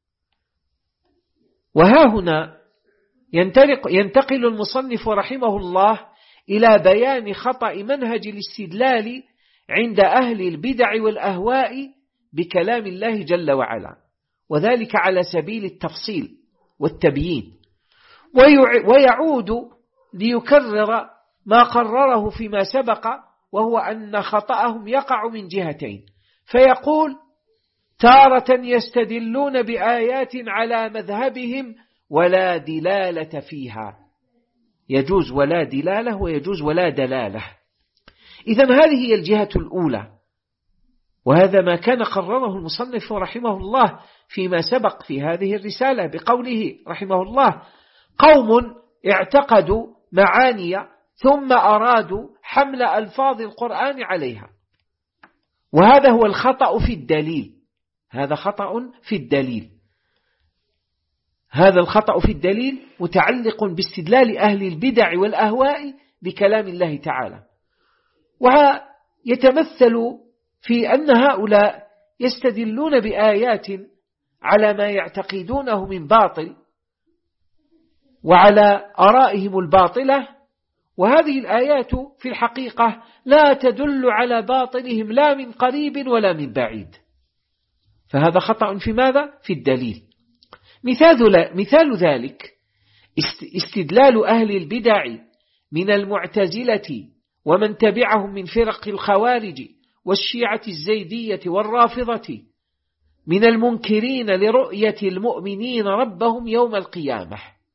وها هنا ينتقل المصنف رحمه الله إلى بيان خطأ منهج الاستدلال عند أهل البدع والأهواء بكلام الله جل وعلا، وذلك على سبيل التفصيل والتبيين، ويعود ليكرر ما قرره فيما سبق، وهو أن خطأهم يقع من جهتين. فيقول: تارة يستدلون بآيات على مذهبهم ولا دلالة فيها. يجوز ولا دلالة ويجوز ولا دلالة. إذن هذه هي الجهة الأولى، وهذا ما كان قرره المصنف رحمه الله فيما سبق في هذه الرسالة بقوله رحمه الله: قوم اعتقدوا معاني ثم أرادوا حمل ألفاظ القرآن عليها. وهذا هو الخطأ في الدليل. هذا خطأ في الدليل. هذا الخطأ في الدليل متعلق باستدلال أهل البدع والأهواء بكلام الله تعالى. ويتمثل في أن هؤلاء يستدلون بآيات على ما يعتقدونه من باطل وعلى آرائهم الباطلة، وهذه الآيات في الحقيقة لا تدل على باطلهم لا من قريب ولا من بعيد، فهذا خطأ في ماذا؟ في الدليل. مثال, مثال ذلك استدلال أهل البدع من المعتزلة ومن تبعهم من فرق الخوارج والشيعة الزيدية والرافضة من المنكرين لرؤية المؤمنين ربهم يوم القيامة.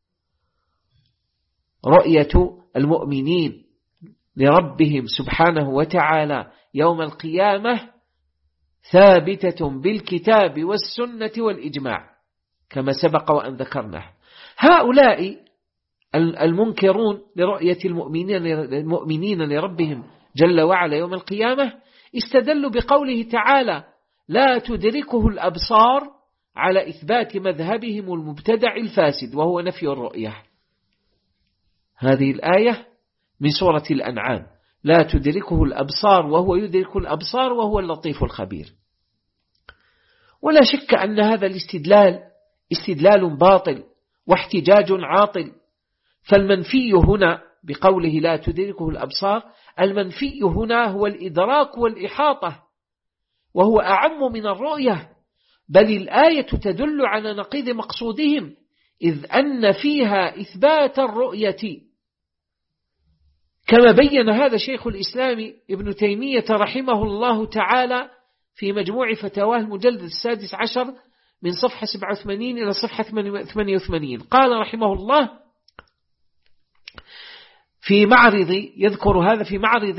رؤية المؤمنين لربهم سبحانه وتعالى يوم القيامة ثابتة بالكتاب والسنة والإجماع كما سبق وأن ذكرناه. هؤلاء المنكرون لرؤية المؤمنين, المؤمنين لربهم جل وعلا يوم القيامة استدلوا بقوله تعالى لا تدركه الأبصار على إثبات مذهبهم المبتدع الفاسد وهو نفي الرؤية. هذه الآية من سورة الأنعام، لا تدركه الأبصار وهو يدرك الأبصار وهو اللطيف الخبير. ولا شك أن هذا الاستدلال استدلال باطل واحتجاج عاطل، فالمنفي هنا بقوله لا تدركه الأبصار، المنفي هنا هو الإدراك والإحاطة، وهو أعم من الرؤية، بل الآية تدل على نقيض مقصودهم، إذ أن فيها إثبات الرؤية، كما بين هذا شيخ الإسلام ابن تيمية رحمه الله تعالى في مجموع فتاواه المجلد السادس عشر من صفحة سبعة وثمانين إلى صفحة ثمانية وثمانين. قال رحمه الله في معرض، يذكر هذا في معرض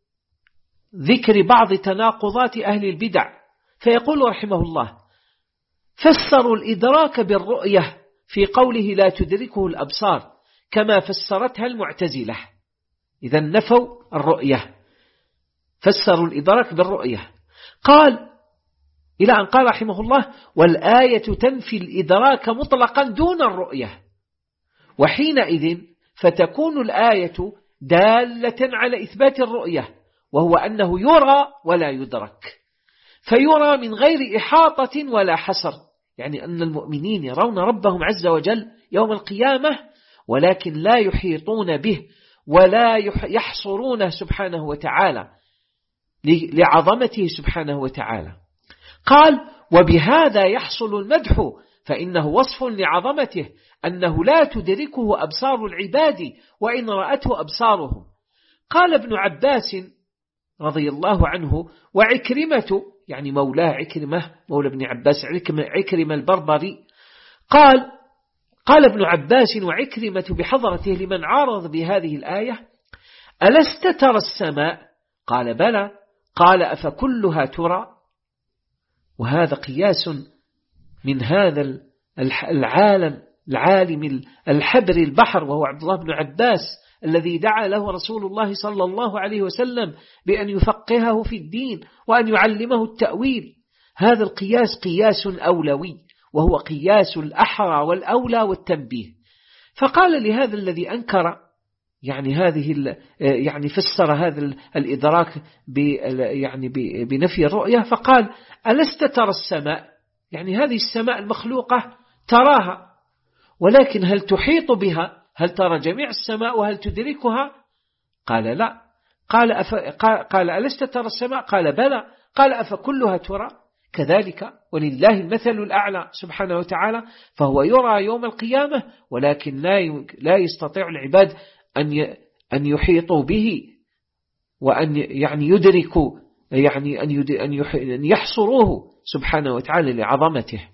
ذكر بعض تناقضات أهل البدع، فيقول رحمه الله فسروا الإدراك بالرؤية في قوله لا تدركه الأبصار كما فسرتها المعتزلة، إذا نفوا الرؤية، فسروا الإدراك بالرؤية. قال إلى أن قال رحمه الله والآية تنفي الإدراك مطلقا دون الرؤية، وحينئذ فتكون الآية دالة على إثبات الرؤية، وهو أنه يرى ولا يدرك، فيرى من غير إحاطة ولا حصر، يعني أن المؤمنين يرون ربهم عز وجل يوم القيامة ولكن لا يحيطون به ولا يحصرونه سبحانه وتعالى لعظمته سبحانه وتعالى. قال وبهذا يحصل المدح، فإنه وصف لعظمته أنه لا تدركه أبصار العباد وإن رأته أبصارهم. قال ابن عباس رضي الله عنه وعكرمة، يعني مولاه عكرمة مولى ابن عباس عكرمة البربري، قال قال ابن عباس وعكرمة بحضرته لمن عارض بهذه الآية ألست ترى السماء؟ قال بلى. قال أفكلها ترى؟ وهذا قياس من هذا العالم العالم الحبر البحر وهو عبد الله بن عباس الذي دعا له رسول الله صلى الله عليه وسلم بأن يفقهه في الدين وأن يعلمه التأويل. هذا القياس قياس أولوي، وهو قياس الأحرى والأولى والتنبيه. فقال لهذا الذي أنكر يعني هذه يعني فسر هذا الإدراك يعني بنفي الرؤية، فقال ألست ترى السماء؟ يعني هذه السماء المخلوقة تراها، ولكن هل تحيط بها؟ هل ترى جميع السماء وهل تدركها؟ قال لا. قال أف... قال ألست ترى السماء؟ قال بلى. قال أفكلها ترى؟ كذلك ولله المثل الأعلى سبحانه وتعالى، فهو يرى يوم القيامة ولكن لا لا يستطيع العباد أن أن يحيطوا به وأن يعني يدركوا يعني أن يحصروه سبحانه وتعالى لعظمته.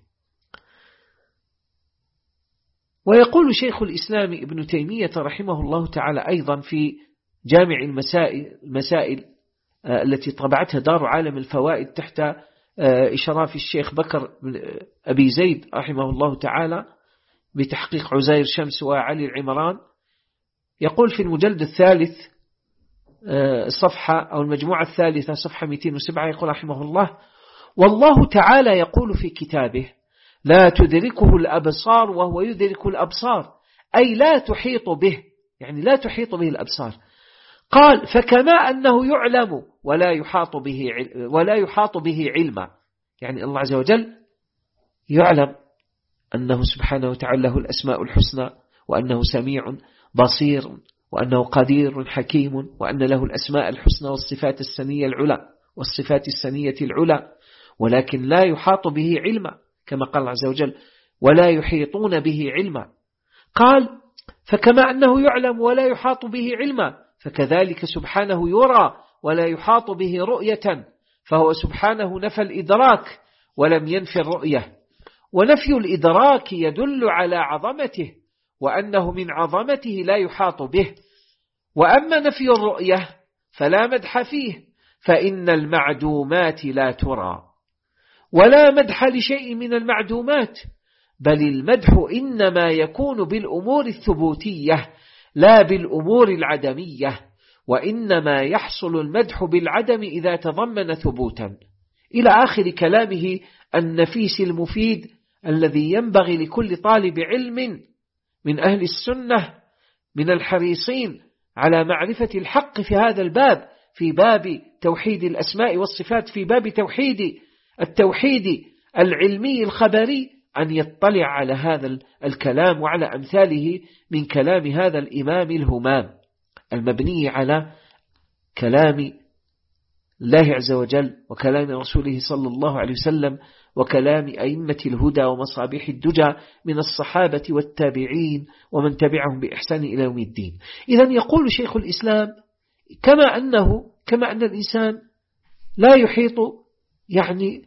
ويقول شيخ الإسلام ابن تيمية رحمه الله تعالى أيضا في جامع المسائل, المسائل التي طبعتها دار عالم الفوائد تحت إشراف الشيخ بكر أبي زيد رحمه الله تعالى بتحقيق عزير شمس وعلي العمران، يقول في المجلد الثالث الصفحة أو المجموعة الثالثة صفحة مئتين وسبعة، يقول رحمه الله والله تعالى يقول في كتابه لا تدركه الأبصار وهو يدرك الأبصار، أي لا تحيط به، يعني لا تحيط به الأبصار. قال فكما أنه يعلم ولا يحاط به ولا يحاط به علما، يعني الله عز وجل يعلم أنه سبحانه وتعالى له الأسماء الحسنى، وأنه سميع بصير، وأنه قدير حكيم، وأن له الأسماء الحسنى والصفات السنية العلى والصفات السنية العلى، ولكن لا يحاط به علما كما قال عز وجل ولا يحيطون به علما. قال فكما أنه يعلم ولا يحاط به علما فكذلك سبحانه يرى ولا يحاط به رؤية، فهو سبحانه نفى الإدراك ولم ينفي الرؤية، ونفي الإدراك يدل على عظمته وأنه من عظمته لا يحاط به. وأما نفي الرؤية فلا مدح فيه، فإن المعدومات لا ترى، ولا مدح لشيء من المعدومات، بل المدح إنما يكون بالأمور الثبوتية لا بالأمور العدمية، وإنما يحصل المدح بالعدم إذا تضمن ثبوتا، إلى آخر كلامه النفيس المفيد الذي ينبغي لكل طالب علم من أهل السنة من الحريصين على معرفة الحق في هذا الباب، في باب توحيد الأسماء والصفات، في باب توحيد التوحيد العلمي الخبري، أن يطلع على هذا الكلام وعلى أمثاله من كلام هذا الإمام الهمام المبني على كلام الله عز وجل وكلام رسوله صلى الله عليه وسلم وكلام أئمة الهدى ومصابيح الدجى من الصحابة والتابعين ومن تبعهم بإحسان إلى يوم الدين. إذن يقول شيخ الإسلام كما أنه كما أن الإنسان لا يحيط يعني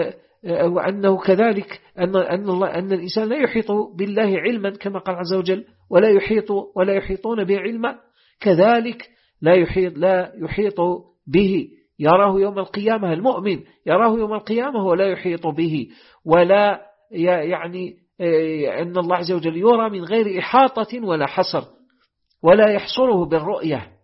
وأنه كذلك أن أن الله أن الإنسان لا يحيط بالله علما كما قال عز وجل ولا يحيط ولا يحيطون به علما، كذلك لا يحيط لا يحيط به يراه يوم القيامة. المؤمن يراه يوم القيامة ولا يحيط به، ولا يعني أن الله عز وجل يرى من غير إحاطة ولا حصر، ولا يحصره بالرؤية.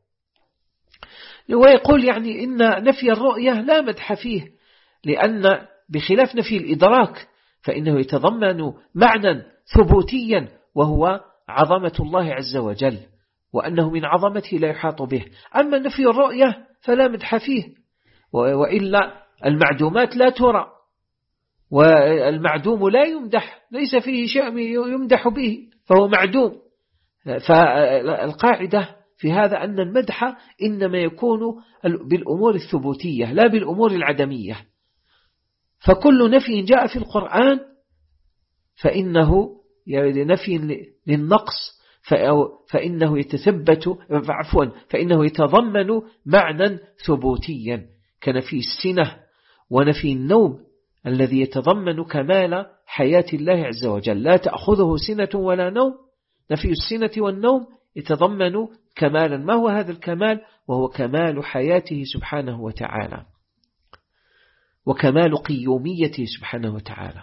ويقول يعني إن نفي الرؤية لا مدح فيه، لأن بخلاف نفي الإدراك فإنه يتضمن معنى ثبوتيا وهو عظمة الله عز وجل، وأنه من عظمته لا يحاط به. أما نفي الرؤية فلا مدح فيه، وإلا المعدومات لا ترى، والمعدوم لا يمدح، ليس فيه شيء يمدح به فهو معدوم. فالقاعدة في هذا أن المدح إنما يكون بالأمور الثبوتية لا بالأمور العدمية. فكل نفي جاء في القرآن فإنه نفي للنقص فإنه يتثبت عفوا فإنه يتضمن معنى ثبوتيا كنفي السنة ونفي النوم الذي يتضمن كمال حياة الله عز وجل، لا تأخذه سنة ولا نوم. نفي السنة والنوم يتضمن كمالا، ما هو هذا الكمال؟ وهو كمال حياته سبحانه وتعالى وكمال قيوميته سبحانه وتعالى.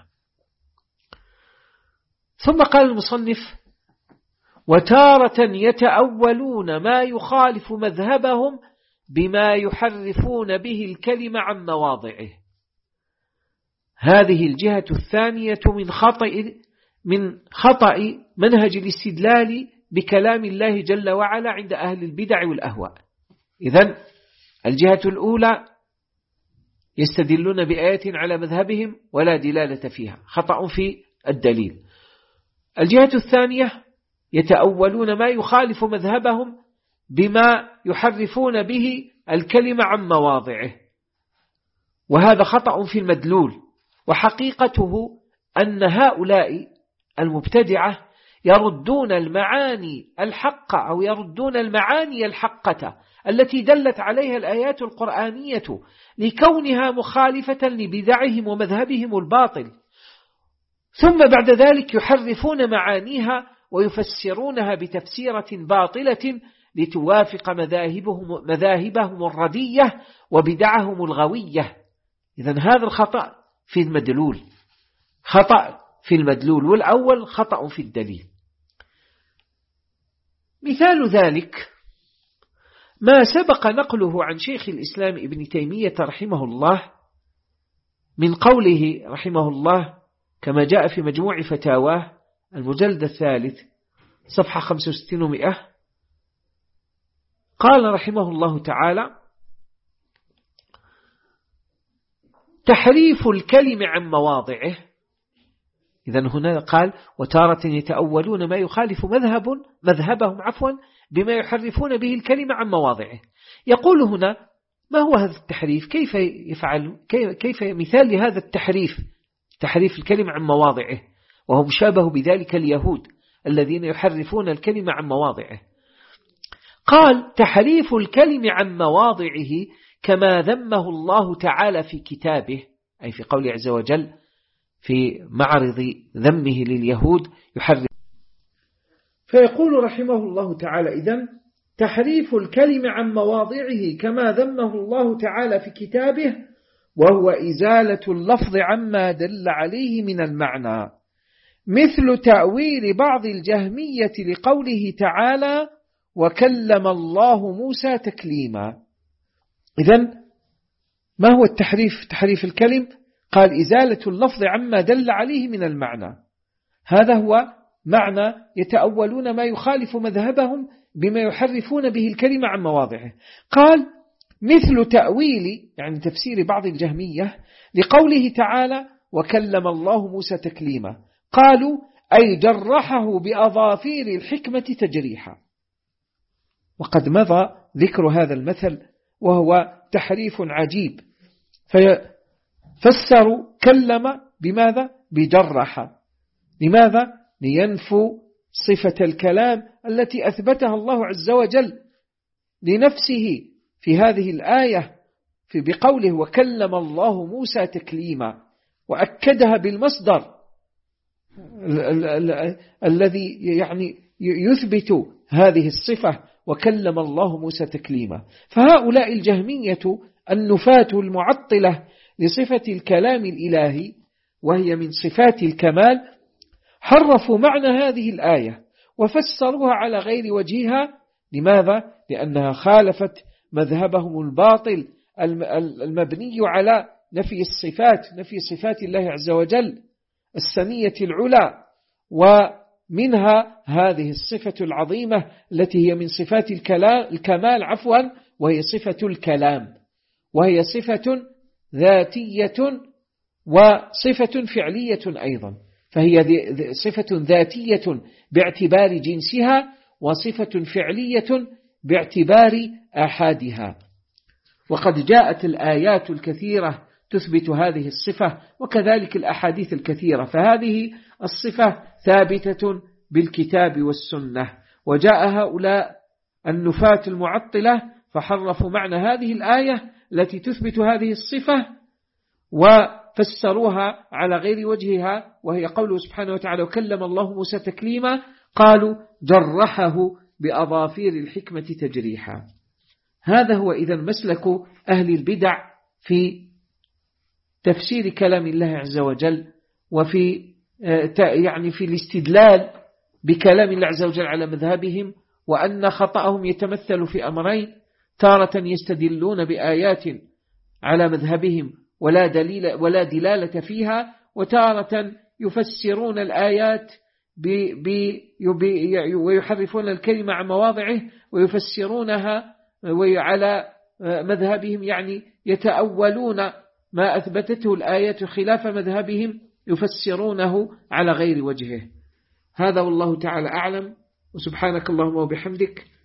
ثم قال المصنف وتارة يتأولون ما يخالف مذهبهم بما يحرفون به الكلمة عن مواضعه. هذه الجهة الثانية من خطأ من خطأ منهج الاستدلال بكلام الله جل وعلا عند أهل البدع والأهواء. إذن الجهة الأولى يستدلون بآيات على مذهبهم ولا دلالة فيها، خطأ في الدليل. الجهة الثانية يتأولون ما يخالف مذهبهم بما يحرفون به الكلمة عن مواضعه، وهذا خطأ في المدلول. وحقيقته أن هؤلاء المبتدعة يردون المعاني الحقة أو يردون المعاني الحقة التي دلت عليها الآيات القرآنية لكونها مخالفة لبدعهم ومذهبهم الباطل، ثم بعد ذلك يحرفون معانيها ويفسرونها بتفسيرة باطلة لتوافق مذاهبهم, مذاهبهم الردية وبدعهم الغوية. إذن هذا الخطأ في المدلول، خطأ في المدلول، والأول خطأ في الدليل. مثال ذلك ما سبق نقله عن شيخ الإسلام ابن تيمية رحمه الله من قوله رحمه الله كما جاء في مجموع فتاواه المجلد الثالث صفحة خمسة وستين ومئة، قال رحمه الله تعالى: تحريف الكلم عن مواضعه. إذن هنا قال: وتارة يتأولون ما يخالف مذهب مذهبهم عفوا بما يحرفون به الكلمة عن مواضعه. يقول هنا: ما هو هذا التحريف؟ كيف يفعل كيف, كيف مثال لهذا التحريف، تحريف الكلمة عن مواضعه، وهم شابه بذلك اليهود الذين يحرفون الكلمة عن مواضعه. قال: تحريف الكلم عن مواضعه كما ذمه الله تعالى في كتابه، أي في قوله عز وجل في معرض ذمه لليهود يحرف. فيقول رحمه الله تعالى: إذن تحريف الكلم عن مواضعه كما ذمه الله تعالى في كتابه، وهو إزالة اللفظ عما دل عليه من المعنى، مثل تأويل بعض الجهمية لقوله تعالى: وكلم الله موسى تكليما. إذن ما هو التحريف؟ تحريف الكلم قال: إزالة اللفظ عما دل عليه من المعنى. هذا هو معنى يتأولون ما يخالف مذهبهم بما يحرفون به الكلمة عن مواضعه. قال: مثل تأويل يعني تفسير بعض الجهمية لقوله تعالى: وكلم الله موسى تكليما. قالوا: أي جرحه بأظافير الحكمة تجريحا. وقد مضى ذكر هذا المثل وهو تحريف عجيب. ففسروا كلم بماذا؟ بجرح. لماذا؟ لينفوا صفة الكلام التي أثبتها الله عز وجل لنفسه في هذه الآية في بقوله: وكلم الله موسى تكليما، وأكدها بالمصدر الذي يعني يثبت هذه الصفة: وكلم الله موسى تكليما. فهؤلاء الجهمية النفاة المعطلة لصفة الكلام الإلهي وهي من صفات الكمال حرفوا معنى هذه الآية وفسروها على غير وجهها. لماذا؟ لأنها خالفت مذهبهم الباطل المبني على نفي الصفات، نفي صفات الله عز وجل السمية العلى، ومنها هذه الصفة العظيمة التي هي من صفات الكمال عفوا، وهي صفة الكلام، وهي صفة ذاتية وصفة فعلية أيضا. فهي صفة ذاتية باعتبار جنسها، وصفة فعلية باعتبار آحادها. وقد جاءت الآيات الكثيرة تثبت هذه الصفة، وكذلك الأحاديث الكثيرة. فهذه الصفة ثابتة بالكتاب والسنة. وجاء هؤلاء النفاة المعطلة فحرفوا معنى هذه الآية التي تثبت هذه الصفة وفسروها على غير وجهها، وهي قوله سبحانه وتعالى: وكلم الله موسى تكليما. قالوا: جرحه بأظافير الحكمة تجريحا. هذا هو إذن مسلك أهل البدع في تفسير كلام الله عز وجل، وفي يعني في الاستدلال بكلام الله عز وجل على مذهبهم، وأن خطأهم يتمثل في أمرين: تارة يستدلون بآيات على مذهبهم ولا دليل ولا دلالة فيها، وتارة يفسرون الآيات ويحرفون الكلمة عن مواضعه ويفسرونها وعلى مذهبهم، يعني يتأولون ما أثبتته الآيات خلاف مذهبهم يفسرونه على غير وجهه. هذا والله تعالى أعلم، وسبحانك اللهم وبحمدك